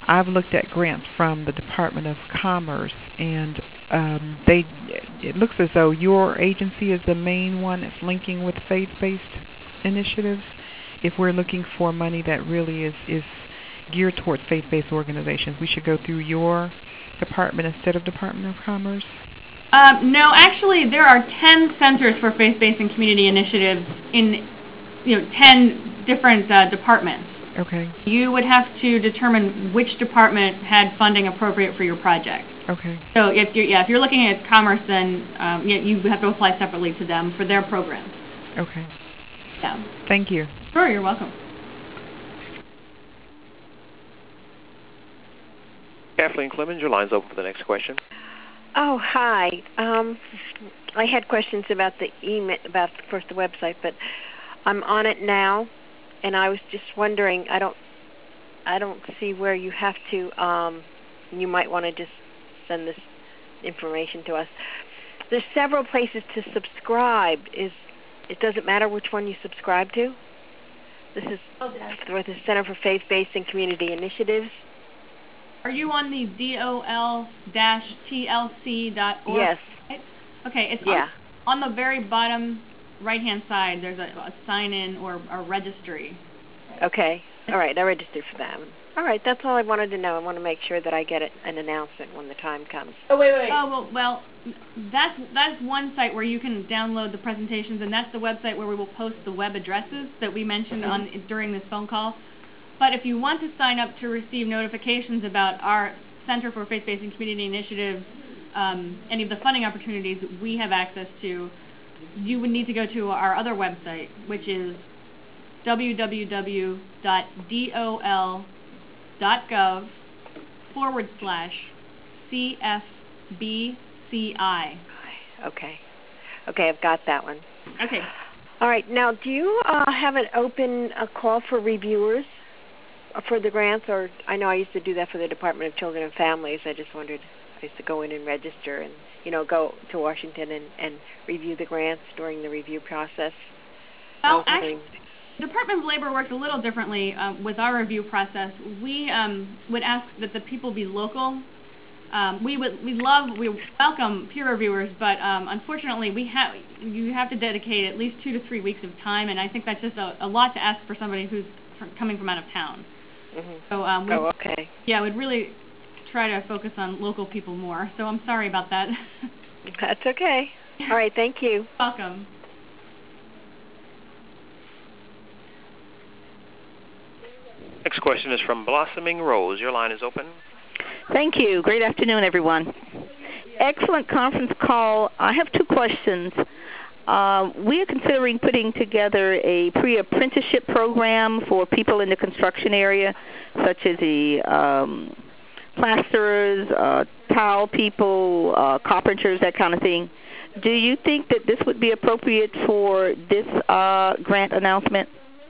I've looked at grants from the Department of Commerce, and um, they it looks as though your agency is the main one that's linking with faith-based initiatives. If we're looking for money that really is, is geared towards faith-based organizations, we should go through your department instead of Department of Commerce? Um, no, actually, there are ten centers for faith-based and community initiatives in, you know, ten different uh, departments. Okay. You would have to determine which department had funding appropriate for your project. Okay. So if you're, yeah, if you're looking at commerce, then um, you, you have to apply separately to them for their programs. Okay. Yeah. Thank you. Sure, you're welcome. Kathleen Clemens, your line's open for the next question. Oh, hi. Um, I had questions about the email, about first the website, but I'm on it now, and I was just wondering. I don't, I don't see where you have to. Um, you might want to just send this information to us. There's several places to subscribe. Is it doesn't matter which one you subscribe to? This is for the Center for Faith-Based and Community Initiatives. Are you on the D O L T L C dot org? Yes. Okay, it's yeah. on, on the very bottom right-hand side. There's a, a sign-in or a registry. Okay. All right, I registered for that one. All right, that's all I wanted to know. I want to make sure that I get it, an announcement when the time comes. Oh, wait, wait. Oh, well, well, that's, that's one site where you can download the presentations, and that's the website where we will post the web addresses that we mentioned mm-hmm. on during this phone call. But if you want to sign up to receive notifications about our Center for Faith-Based and Community Initiatives, um, any of the funding opportunities we have access to, you would need to go to our other website, which is www dot dol dot gov forward slash C F B C I. Okay. Okay, I've got that one. Okay. All right. Now, do you uh, have an open a call for reviewers for the grants? Or I know I used to do that for the Department of Children and Families. I just wondered. I used to go in and register and, you know, go to Washington and, and review the grants during the review process. Well, actually, the Department of Labor works a little differently uh, with our review process. We um, would ask that the people be local. Um, we would we love we welcome peer reviewers, but um, unfortunately we have you have to dedicate at least two to three weeks of time, and I think that's just a, a lot to ask for somebody who's from, coming from out of town. Mm-hmm. So um, we, oh, okay. Yeah, we'd really try to focus on local people more. So I'm sorry about that. That's okay. All right, thank you. Welcome. Next question is from Blossoming Rose. Your line is open. Thank you. Great afternoon, everyone. Excellent conference call. I have two questions. Uh, we are considering putting together a pre-apprenticeship program for people in the construction area, such as the um, plasterers, uh, tile people, uh, carpenters, that kind of thing. Do you think that this would be appropriate for this uh, grant announcement?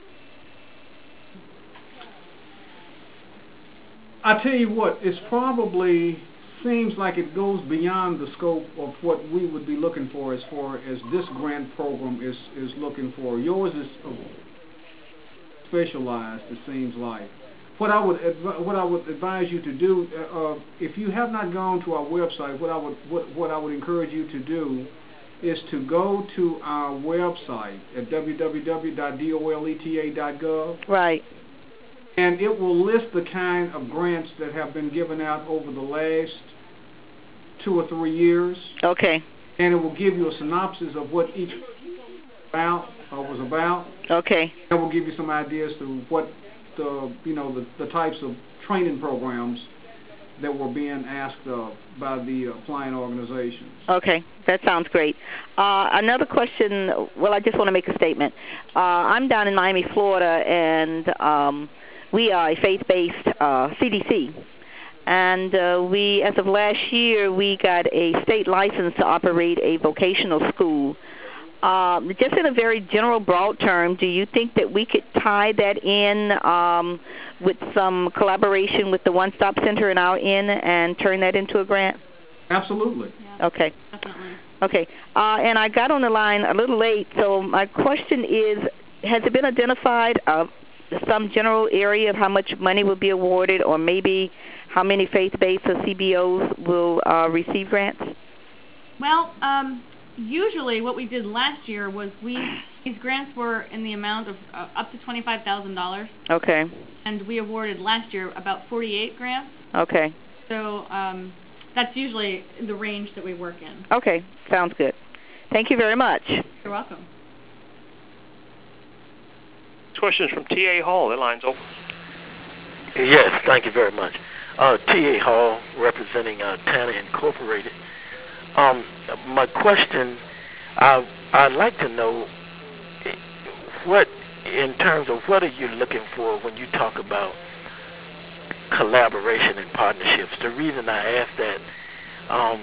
I tell you what, it's probably seems like it goes beyond the scope of what we would be looking for as far as this grant program is, is looking for. Yours is specialized, it seems like. What I would adv- what I would advise you to do, uh, if you have not gone to our website, what I would what, what I would encourage you to do is to go to our website at w w w dot doleta dot gov. Right. And it will list the kind of grants that have been given out over the last two or three years. Okay. And it will give you a synopsis of what each about uh, was about. Okay. It will give you some ideas to what the you know the, the types of training programs that were being asked of by the applying organizations. Okay, that sounds great. Uh, another question. Well, I just want to make a statement. Uh, I'm down in Miami, Florida, and um, we are a faith-based uh, C D C, and uh, we, as of last year, we got a state license to operate a vocational school. Um, just in a very general, broad term, do you think that we could tie that in um, with some collaboration with the One Stop Center in our end and turn that into a grant? Absolutely. Yeah. Okay. Definitely. Okay. Uh, and I got on the line a little late, so my question is, has it been identified uh, some general area of how much money will be awarded, or maybe how many faith-based or C B Os will uh, receive grants? Well, um, usually what we did last year was we these grants were in the amount of uh, up to twenty-five thousand dollars. Okay. And we awarded last year about forty-eight grants. Okay. So um, that's usually the range that we work in. Okay, sounds good. Thank you very much. You're welcome. Questions from T A Hall. That line's open. Yes, thank you very much. Uh, T A Hall, representing uh, Tanner Incorporated. Um, my question, uh, I'd like to know what, in terms of what are you looking for when you talk about collaboration and partnerships? The reason I ask that, um,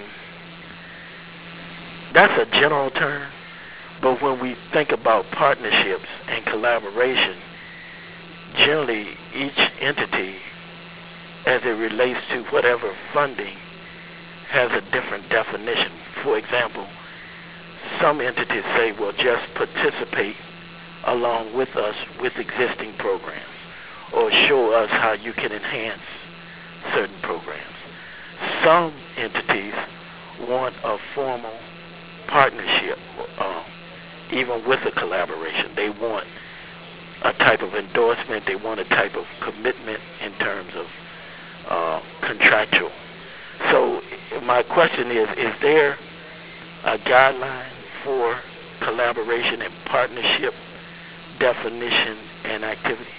that's a general term, but when we think about partnerships and collaboration, generally each entity, as it relates to whatever funding, has a different definition. For example, some entities say, well, just participate along with us with existing programs, or show us how you can enhance certain programs. Some entities want a formal partnership, uh, even with a collaboration. They want a type of endorsement. They want a type of commitment in terms of uh, contractual. So my question is, is there a guideline for collaboration and partnership definition and activity?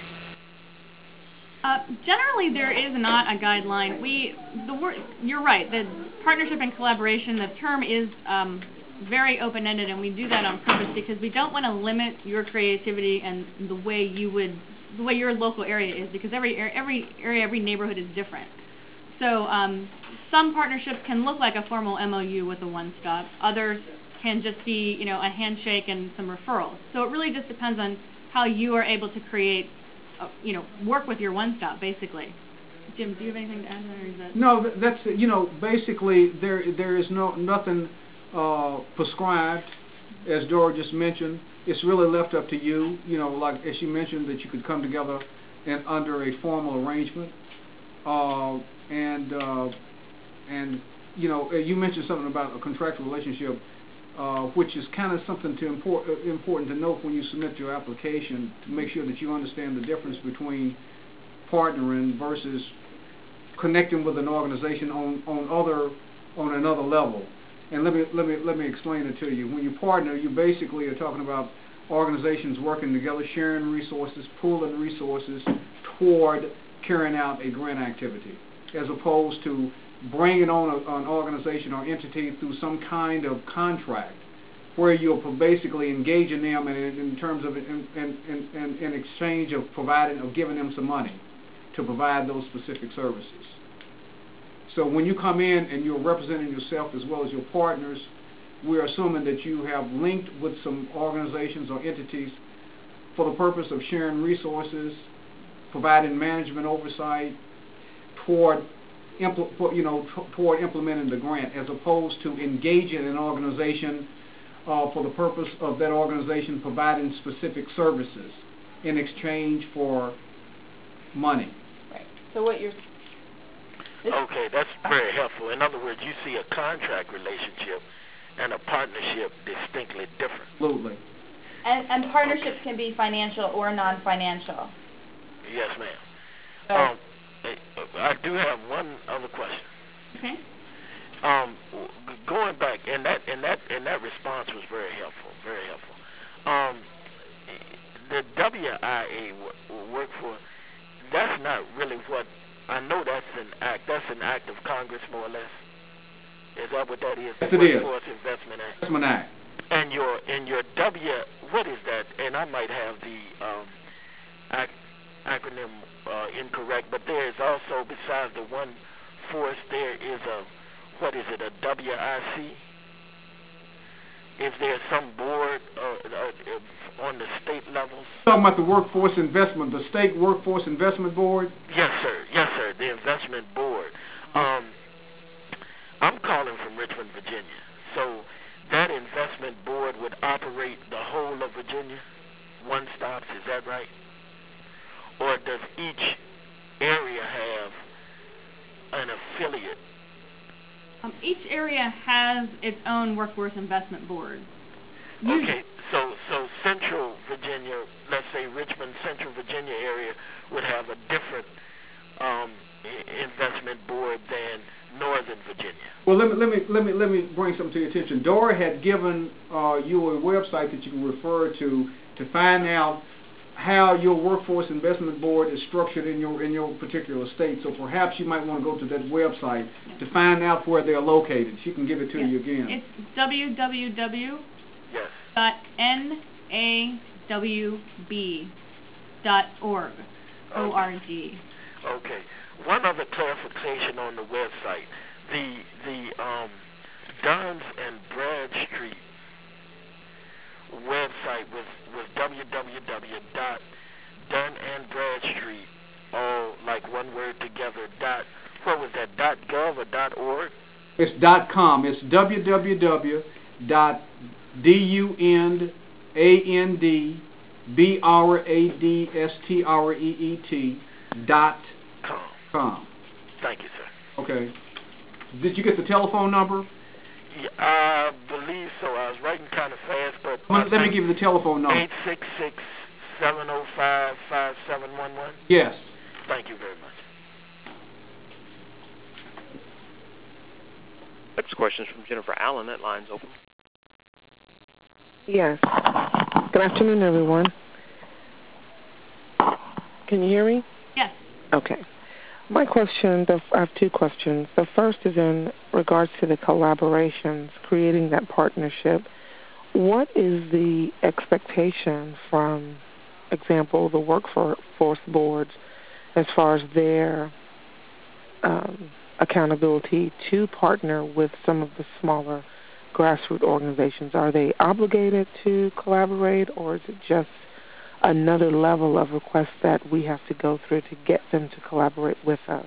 Uh, generally, there is not a guideline. We, the word, you're right. The partnership and collaboration, the term is um, very open-ended, and we do that on purpose because we don't want to limit your creativity and the way you would, the way your local area is, because every every area, every neighborhood is different. So um, some partnerships can look like a formal M O U with a one-stop. Others can just be, you know, a handshake and some referrals. So it really just depends on how you are able to create, uh, you know, work with your one-stop, basically. Jim, do you have anything to add there? Or is that No, that's, you know, basically there there is no nothing uh, prescribed, as Dora just mentioned. It's really left up to you. You know, like as she mentioned, that you could come together and under a formal arrangement. Uh, and uh, and you know, you mentioned something about a contractual relationship, uh, which is kind of something to import, uh, important to note when you submit your application, to make sure that you understand the difference between partnering versus connecting with an organization on, on other on another level. And let me let me let me explain it to you. When you partner, you basically are talking about organizations working together, sharing resources, pooling resources toward carrying out a grant activity, as opposed to bringing on a, an organization or entity through some kind of contract where you're basically engaging them in, in terms of in, in, in, in exchange of providing of giving them some money to provide those specific services. So when you come in and you're representing yourself as well as your partners, we're assuming that you have linked with some organizations or entities for the purpose of sharing resources, providing management oversight toward, impl- you know, t- toward implementing the grant, as opposed to engaging an organization uh, for the purpose of that organization providing specific services in exchange for money. right? So what you're Okay, that's very helpful. In other words, you see a contract relationship and a partnership distinctly different. Absolutely. And, and partnerships can be financial or non-financial. Yes, ma'am. So, Um, I do have one other question. okay. Um, going back, and that and that and that response was very helpful, very helpful. Um, the W I A workforce, that's not really what I know. That's an act. That's an act of Congress, more or less. Is that what that is? Yes, it is. Workforce Investment Act. Investment Act. And your and your W, what is that? And I might have the um, ac- acronym uh, incorrect, but there is also, besides the one force, there is a, what is it, a W I C? Is there some board uh, uh, on the state levels? Talking about the workforce investment, the state workforce investment board. Yes, sir. Yes, sir. The investment board. Um, I'm calling from Richmond, Virginia. So that investment board would operate the whole of Virginia, one stops. Is that right? has its own workforce investment board. Okay, so so Central Virginia, let's say Richmond, Central Virginia area would have a different um, investment board than Northern Virginia. Well, let me let me let me let me bring something to your attention. Dora had given uh, you a website that you can refer to to find out how your workforce investment board is structured in your in your particular state. So perhaps you might want to go to that website to find out where they're located. She can give it to yes. you again. It's w w w Yes. dot n a w b dot org. O R G. Okay. One other clarification on the website. The the um, Duns and Bradstreet website was was w w w dot dun and bradstreet, all like one word together, dot, what was that, dot gov or dot org? It's dot com. It's w w w dot dun and b r a d s t r e e t dot com. com. Thank you, sir. Okay. Did you get the telephone number? Yeah, I believe so. I was writing kind of fast, but Well, let me give you the telephone number. eight six six, seven oh five, five seven one one. Yes. Thank you very much. Next question is from Jennifer Allen. That line's open. Yes. Good afternoon, everyone. Can you hear me? Yes. Okay. My question, the, I have two questions. The first is in regards to the collaborations, creating that partnership. What is the expectation from, example, the workforce boards as far as their um, accountability to partner with some of the smaller grassroots organizations? Are they obligated to collaborate, or is it just another level of request that we have to go through to get them to collaborate with us?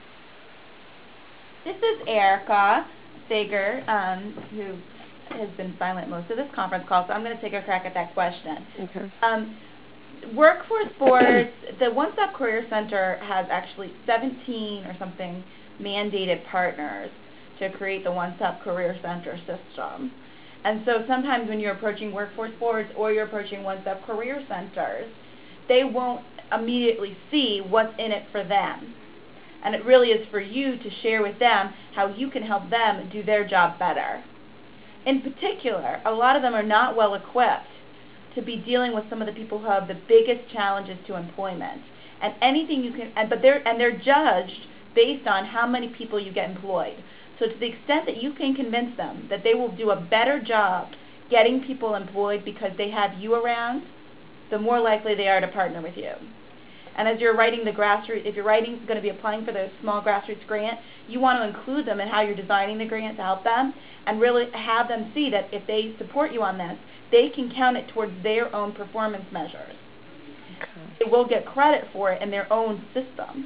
This is Erica Sager, um, who has been silent most of this conference call, so I'm going to take a crack at that question. Okay. Um, workforce boards, the One Stop Career Center has actually seventeen or something mandated partners to create the One Stop Career Center system. And so sometimes when you're approaching workforce boards or you're approaching One Stop Career Centers, they won't immediately see what's in it for them. And it really is for you to share with them how you can help them do their job better. In particular, a lot of them are not well equipped to be dealing with some of the people who have the biggest challenges to employment. And anything you can, and, but they're, and they're judged based on how many people you get employed. So to the extent that you can convince them that they will do a better job getting people employed because they have you around, the more likely they are to partner with you. And as you're writing the grassroots, if you're writing, going to be applying for the small grassroots grant, you want to include them in how you're designing the grant to help them, and really have them see that if they support you on this, they can count it towards their own performance measures. Okay. They will get credit for it in their own system.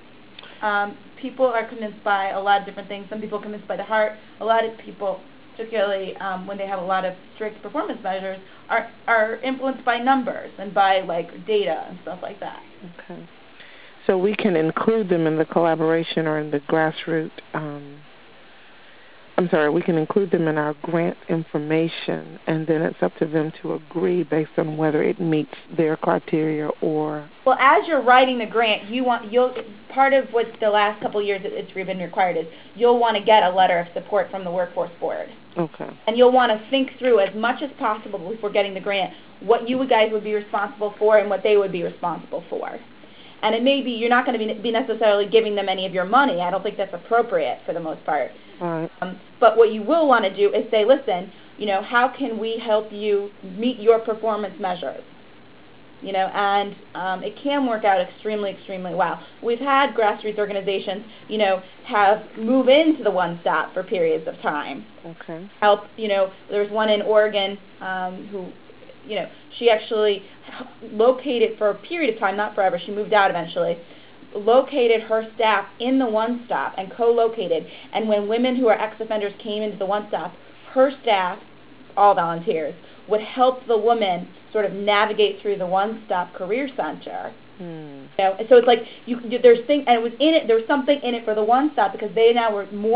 Um, people are convinced by a lot of different things. Some people are convinced by the heart. A lot of people, particularly um, when they have a lot of strict performance measures, are are influenced by numbers and by like data and stuff like that. Okay. So we can include them in the collaboration or in the grassroots, um, I'm sorry, we can include them in our grant information, and then it's up to them to agree based on whether it meets their criteria or... Well, as you're writing the grant, you want you'll part of what the last couple of years it's been required is you'll want to get a letter of support from the workforce board. Okay. And you'll want to think through as much as possible before getting the grant what you guys would be responsible for and what they would be responsible for. And it may be you're not going to be, be necessarily giving them any of your money. I don't think that's appropriate for the most part. Right. Um, but what you will want to do is say, listen, you know, how can we help you meet your performance measures? You know, and um, it can work out extremely, extremely well. We've had grassroots organizations, you know, have move into the One Stop for periods of time. Okay. Help, you know, there's one in Oregon um, who, you know, she actually located for a period of time, not forever, she moved out eventually, located her staff in the One Stop and co-located. And when women who are ex-offenders came into the One Stop, her staff, all volunteers, would help the woman sort of navigate through the One Stop Career Center. Hmm. You know, and so it's like you, there's thing, and it was in it. There was something in it for the One Stop because they now were more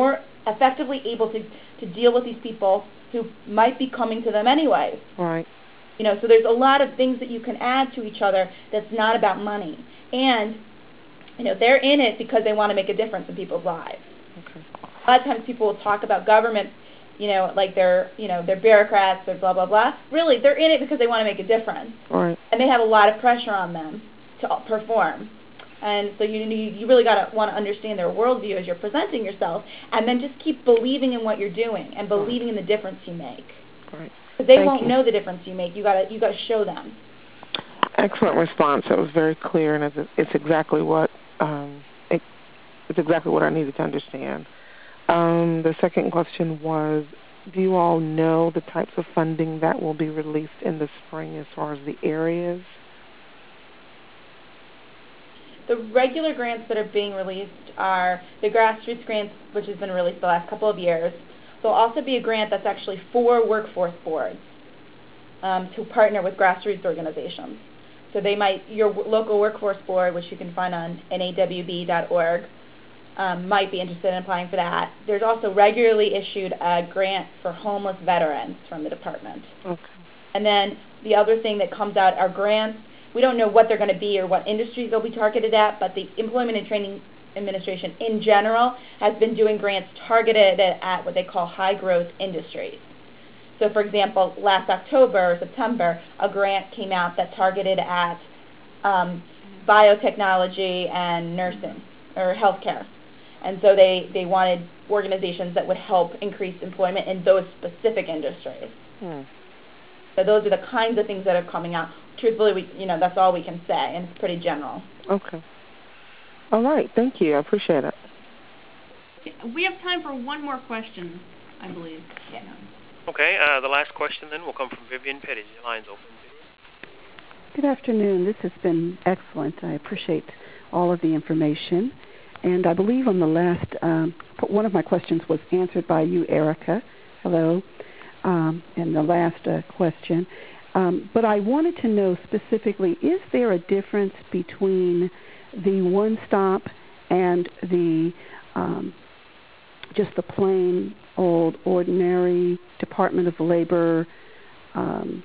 effectively able to, to deal with these people who might be coming to them anyways. Right. You know, so there's a lot of things that you can add to each other that's not about money. And, you know, they're in it because they want to make a difference in people's lives. Okay. A lot of times people will talk about government, you know, like they're, you know, they're bureaucrats or blah, blah, blah. Really, they're in it because they want to make a difference. Right. And they have a lot of pressure on them to perform. And so you you really got to want to understand their worldview as you're presenting yourself, and then just keep believing in what you're doing and believing in the difference you make. Right. Because they Thank won't you. know the difference you make. You got to you got to show them. Excellent response. That was very clear, and it's, it's exactly what um, it, it's exactly what I needed to understand. Um, the second question was, do you all know the types of funding that will be released in the spring as far as the areas? The regular grants that are being released are the grassroots grants, which has been released the last couple of years. There'll also be a grant that's actually for workforce boards um, to partner with grassroots organizations. So they might, your local workforce board, which you can find on N A W B dot org, um, might be interested in applying for that. There's also regularly issued a grant for homeless veterans from the department. Okay. And then the other thing that comes out are grants. We don't know what they're going to be or what industries they'll be targeted at, but the Employment and Training Administration in general has been doing grants targeted at what they call high-growth industries. So, for example, last October or September, a grant came out that targeted at um, biotechnology and nursing or healthcare. And so they, they wanted organizations that would help increase employment in those specific industries. Hmm. So those are the kinds of things that are coming out. Truthfully, we, you know, that's all we can say, and it's pretty general. Okay. All right. Thank you. I appreciate it. We have time for one more question, I believe. Yeah. Okay, uh, the last question then will come from Vivian Petty. Your line's open. Good afternoon. This has been excellent. I appreciate all of the information. And I believe on the last, um, one of my questions was answered by you, Erica. Hello. Um, in the last uh, question. Um, but I wanted to know specifically, is there a difference between the one-stop and the um, just the plain old ordinary Department of Labor um,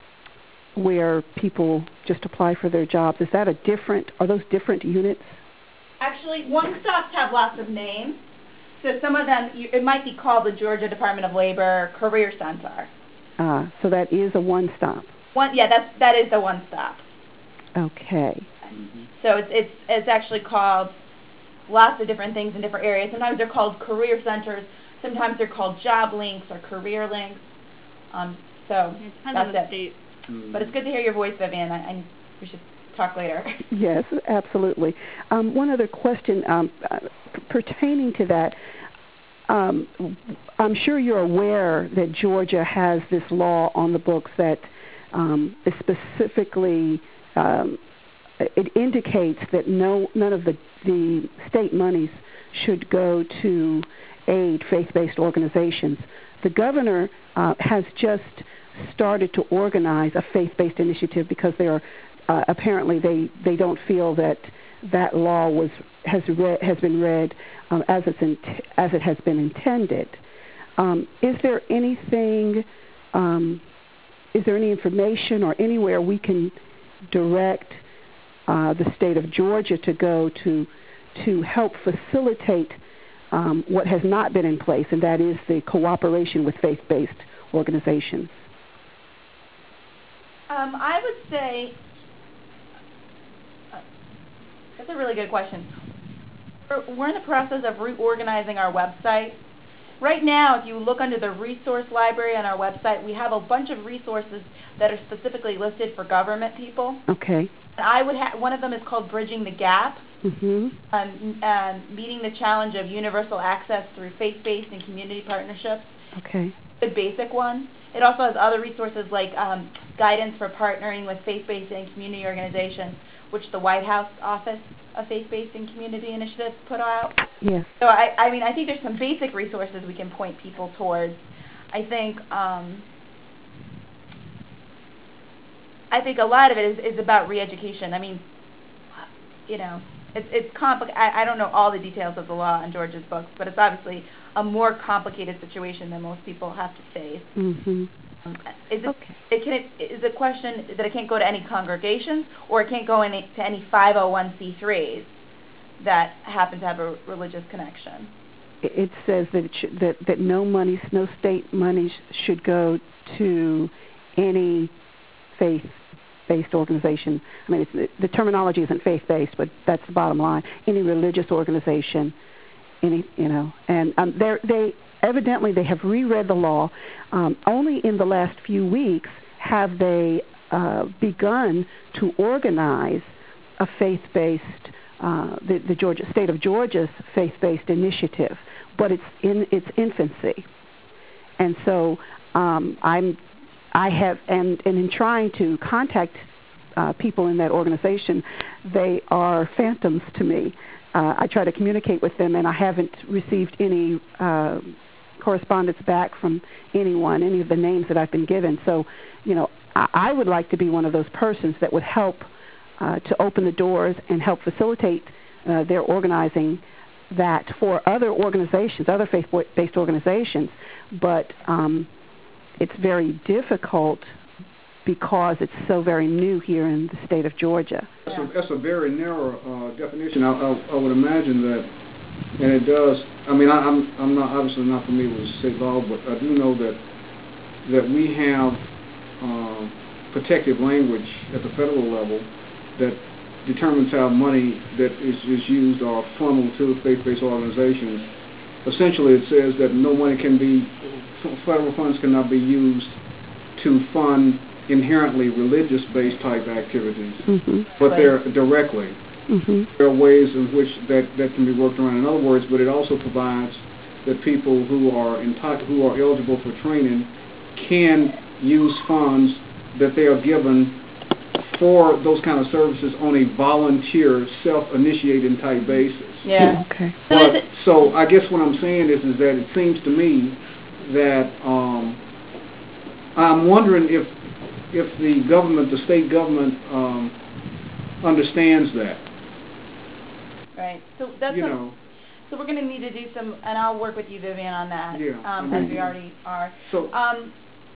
where people just apply for their jobs? Is that a different, are those different units? Actually, one-stops have lots of names. So some of them, you, it might be called the Georgia Department of Labor Career Center. Uh, so that is a one-stop. One, yeah, that's that is the one-stop. Okay. So it's it's it's actually called lots of different things in different areas. Sometimes they're called career centers. Sometimes they're called job links or career links. Um, so It depends that's on the it. state. But it's good to hear your voice, Vivian. I, I we should talk later. Yes, absolutely. Um, one other question um, uh, pertaining to that. Um, I'm sure you're aware that Georgia has this law on the books that um, is specifically um, it indicates that no none of the the state monies should go to aid faith-based organizations. The governor uh, has just started to organize a faith-based initiative because they are uh, apparently they, they don't feel that that law was has read, has been read um, as it's in, as it has been intended. Um, is there anything? Um, is there any information or anywhere we can direct uh, the state of Georgia to go to to help facilitate um, what has not been in place, and that is the cooperation with faith-based organizations? Um, I would say uh, that's a really good question. We're, we're in the process of reorganizing our website. Right now, if you look under the resource library on our website, we have a bunch of resources that are specifically listed for government people. Okay. And I would ha- one of them is called Bridging the Gap, Mm-hmm. um, um, meeting the challenge of universal access through faith-based and community partnerships. Okay. The basic one. It also has other resources like um, guidance for partnering with faith-based and community organizations, which the White House Office of Faith-Based and Community Initiatives put out. Yes. So I, I mean, I think there's some basic resources we can point people towards. I think, um, I think a lot of it is, is about re-education. I mean, you know, It's it's complicated. I, I don't know all the details of the law in Georgia's books, but it's obviously a more complicated situation than most people have to face. Mhm. Um, is it, Okay. it can it, is it a question that it can't go to any congregations, or it can't go any, to any five oh one c threes that happen to have a religious connection? It it says that it should, that that no money, no state money should go to any faith-based organization. I mean, it's, the terminology isn't faith-based, but that's the bottom line. Any religious organization, any you know, and um, they they evidently they have reread the law. Um, only in the last few weeks have they uh, begun to organize a faith-based, uh, the, the Georgia state of Georgia's faith-based initiative, but it's in its infancy. And so um, I'm, I have, and, and in trying to contact uh, people in that organization, they are phantoms to me. Uh, I try to communicate with them, and I haven't received any uh, correspondence back from anyone, any of the names that I've been given. So, you know, I, I would like to be one of those persons that would help uh, to open the doors and help facilitate uh, their organizing that for other organizations, other faith-based organizations. But um, it's very difficult because it's so very new here in the state of Georgia. That's a, that's a very narrow uh, definition. I, I, I would imagine that, and it does. I mean, I, I'm I'm not obviously not familiar with state law, but I do know that that we have uh, protective language at the federal level that determines how money that is, is used or funneled to faith-based organizations. Essentially, it says that no money can be, federal funds cannot be used to fund inherently religious-based type activities, mm-hmm. but they're directly. Mm-hmm. There are ways in which that, that can be worked around. In other words, but it also provides that people who are enti- who are eligible for training can use funds that they are given for those kind of services on a volunteer, self-initiating type basis. Yeah. Okay. But, so I guess what I'm saying is, is that it seems to me that um, I'm wondering if if the government, the state government, um, understands that. Right. So that's you some, know. So we're going to need to do some, and I'll work with you, Vivian, on that. Yeah. Um, mm-hmm. as we already are. So. Um,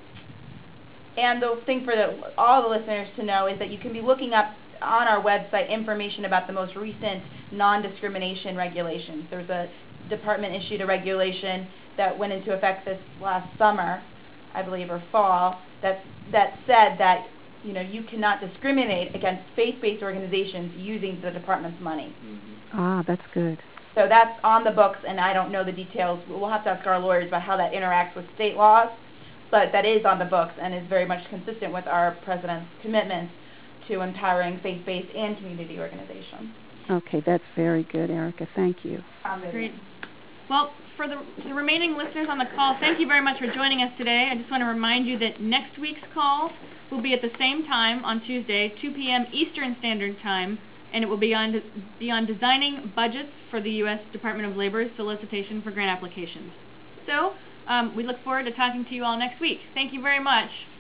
and the thing for the, all the listeners to know is that you can be looking up on our website information about the most recent non-discrimination regulations. There's a department issued a regulation that went into effect this last summer, I believe, or fall, that that said that you know you cannot discriminate against faith-based organizations using the department's money. Mm-hmm. Ah, that's good. So that's on the books, and I don't know the details. We'll have to ask our lawyers about how that interacts with state laws, but that is on the books and is very much consistent with our president's commitments to empowering faith-based and community organizations. Okay, that's very good, Erica. Thank you. Great. Well, for the, the remaining listeners on the call, thank you very much for joining us today. I just want to remind you that next week's call will be at the same time on Tuesday, two p.m. Eastern Standard Time, and it will be on, be on designing budgets for the U S Department of Labor's solicitation for grant applications. So, um, we look forward to talking to you all next week. Thank you very much.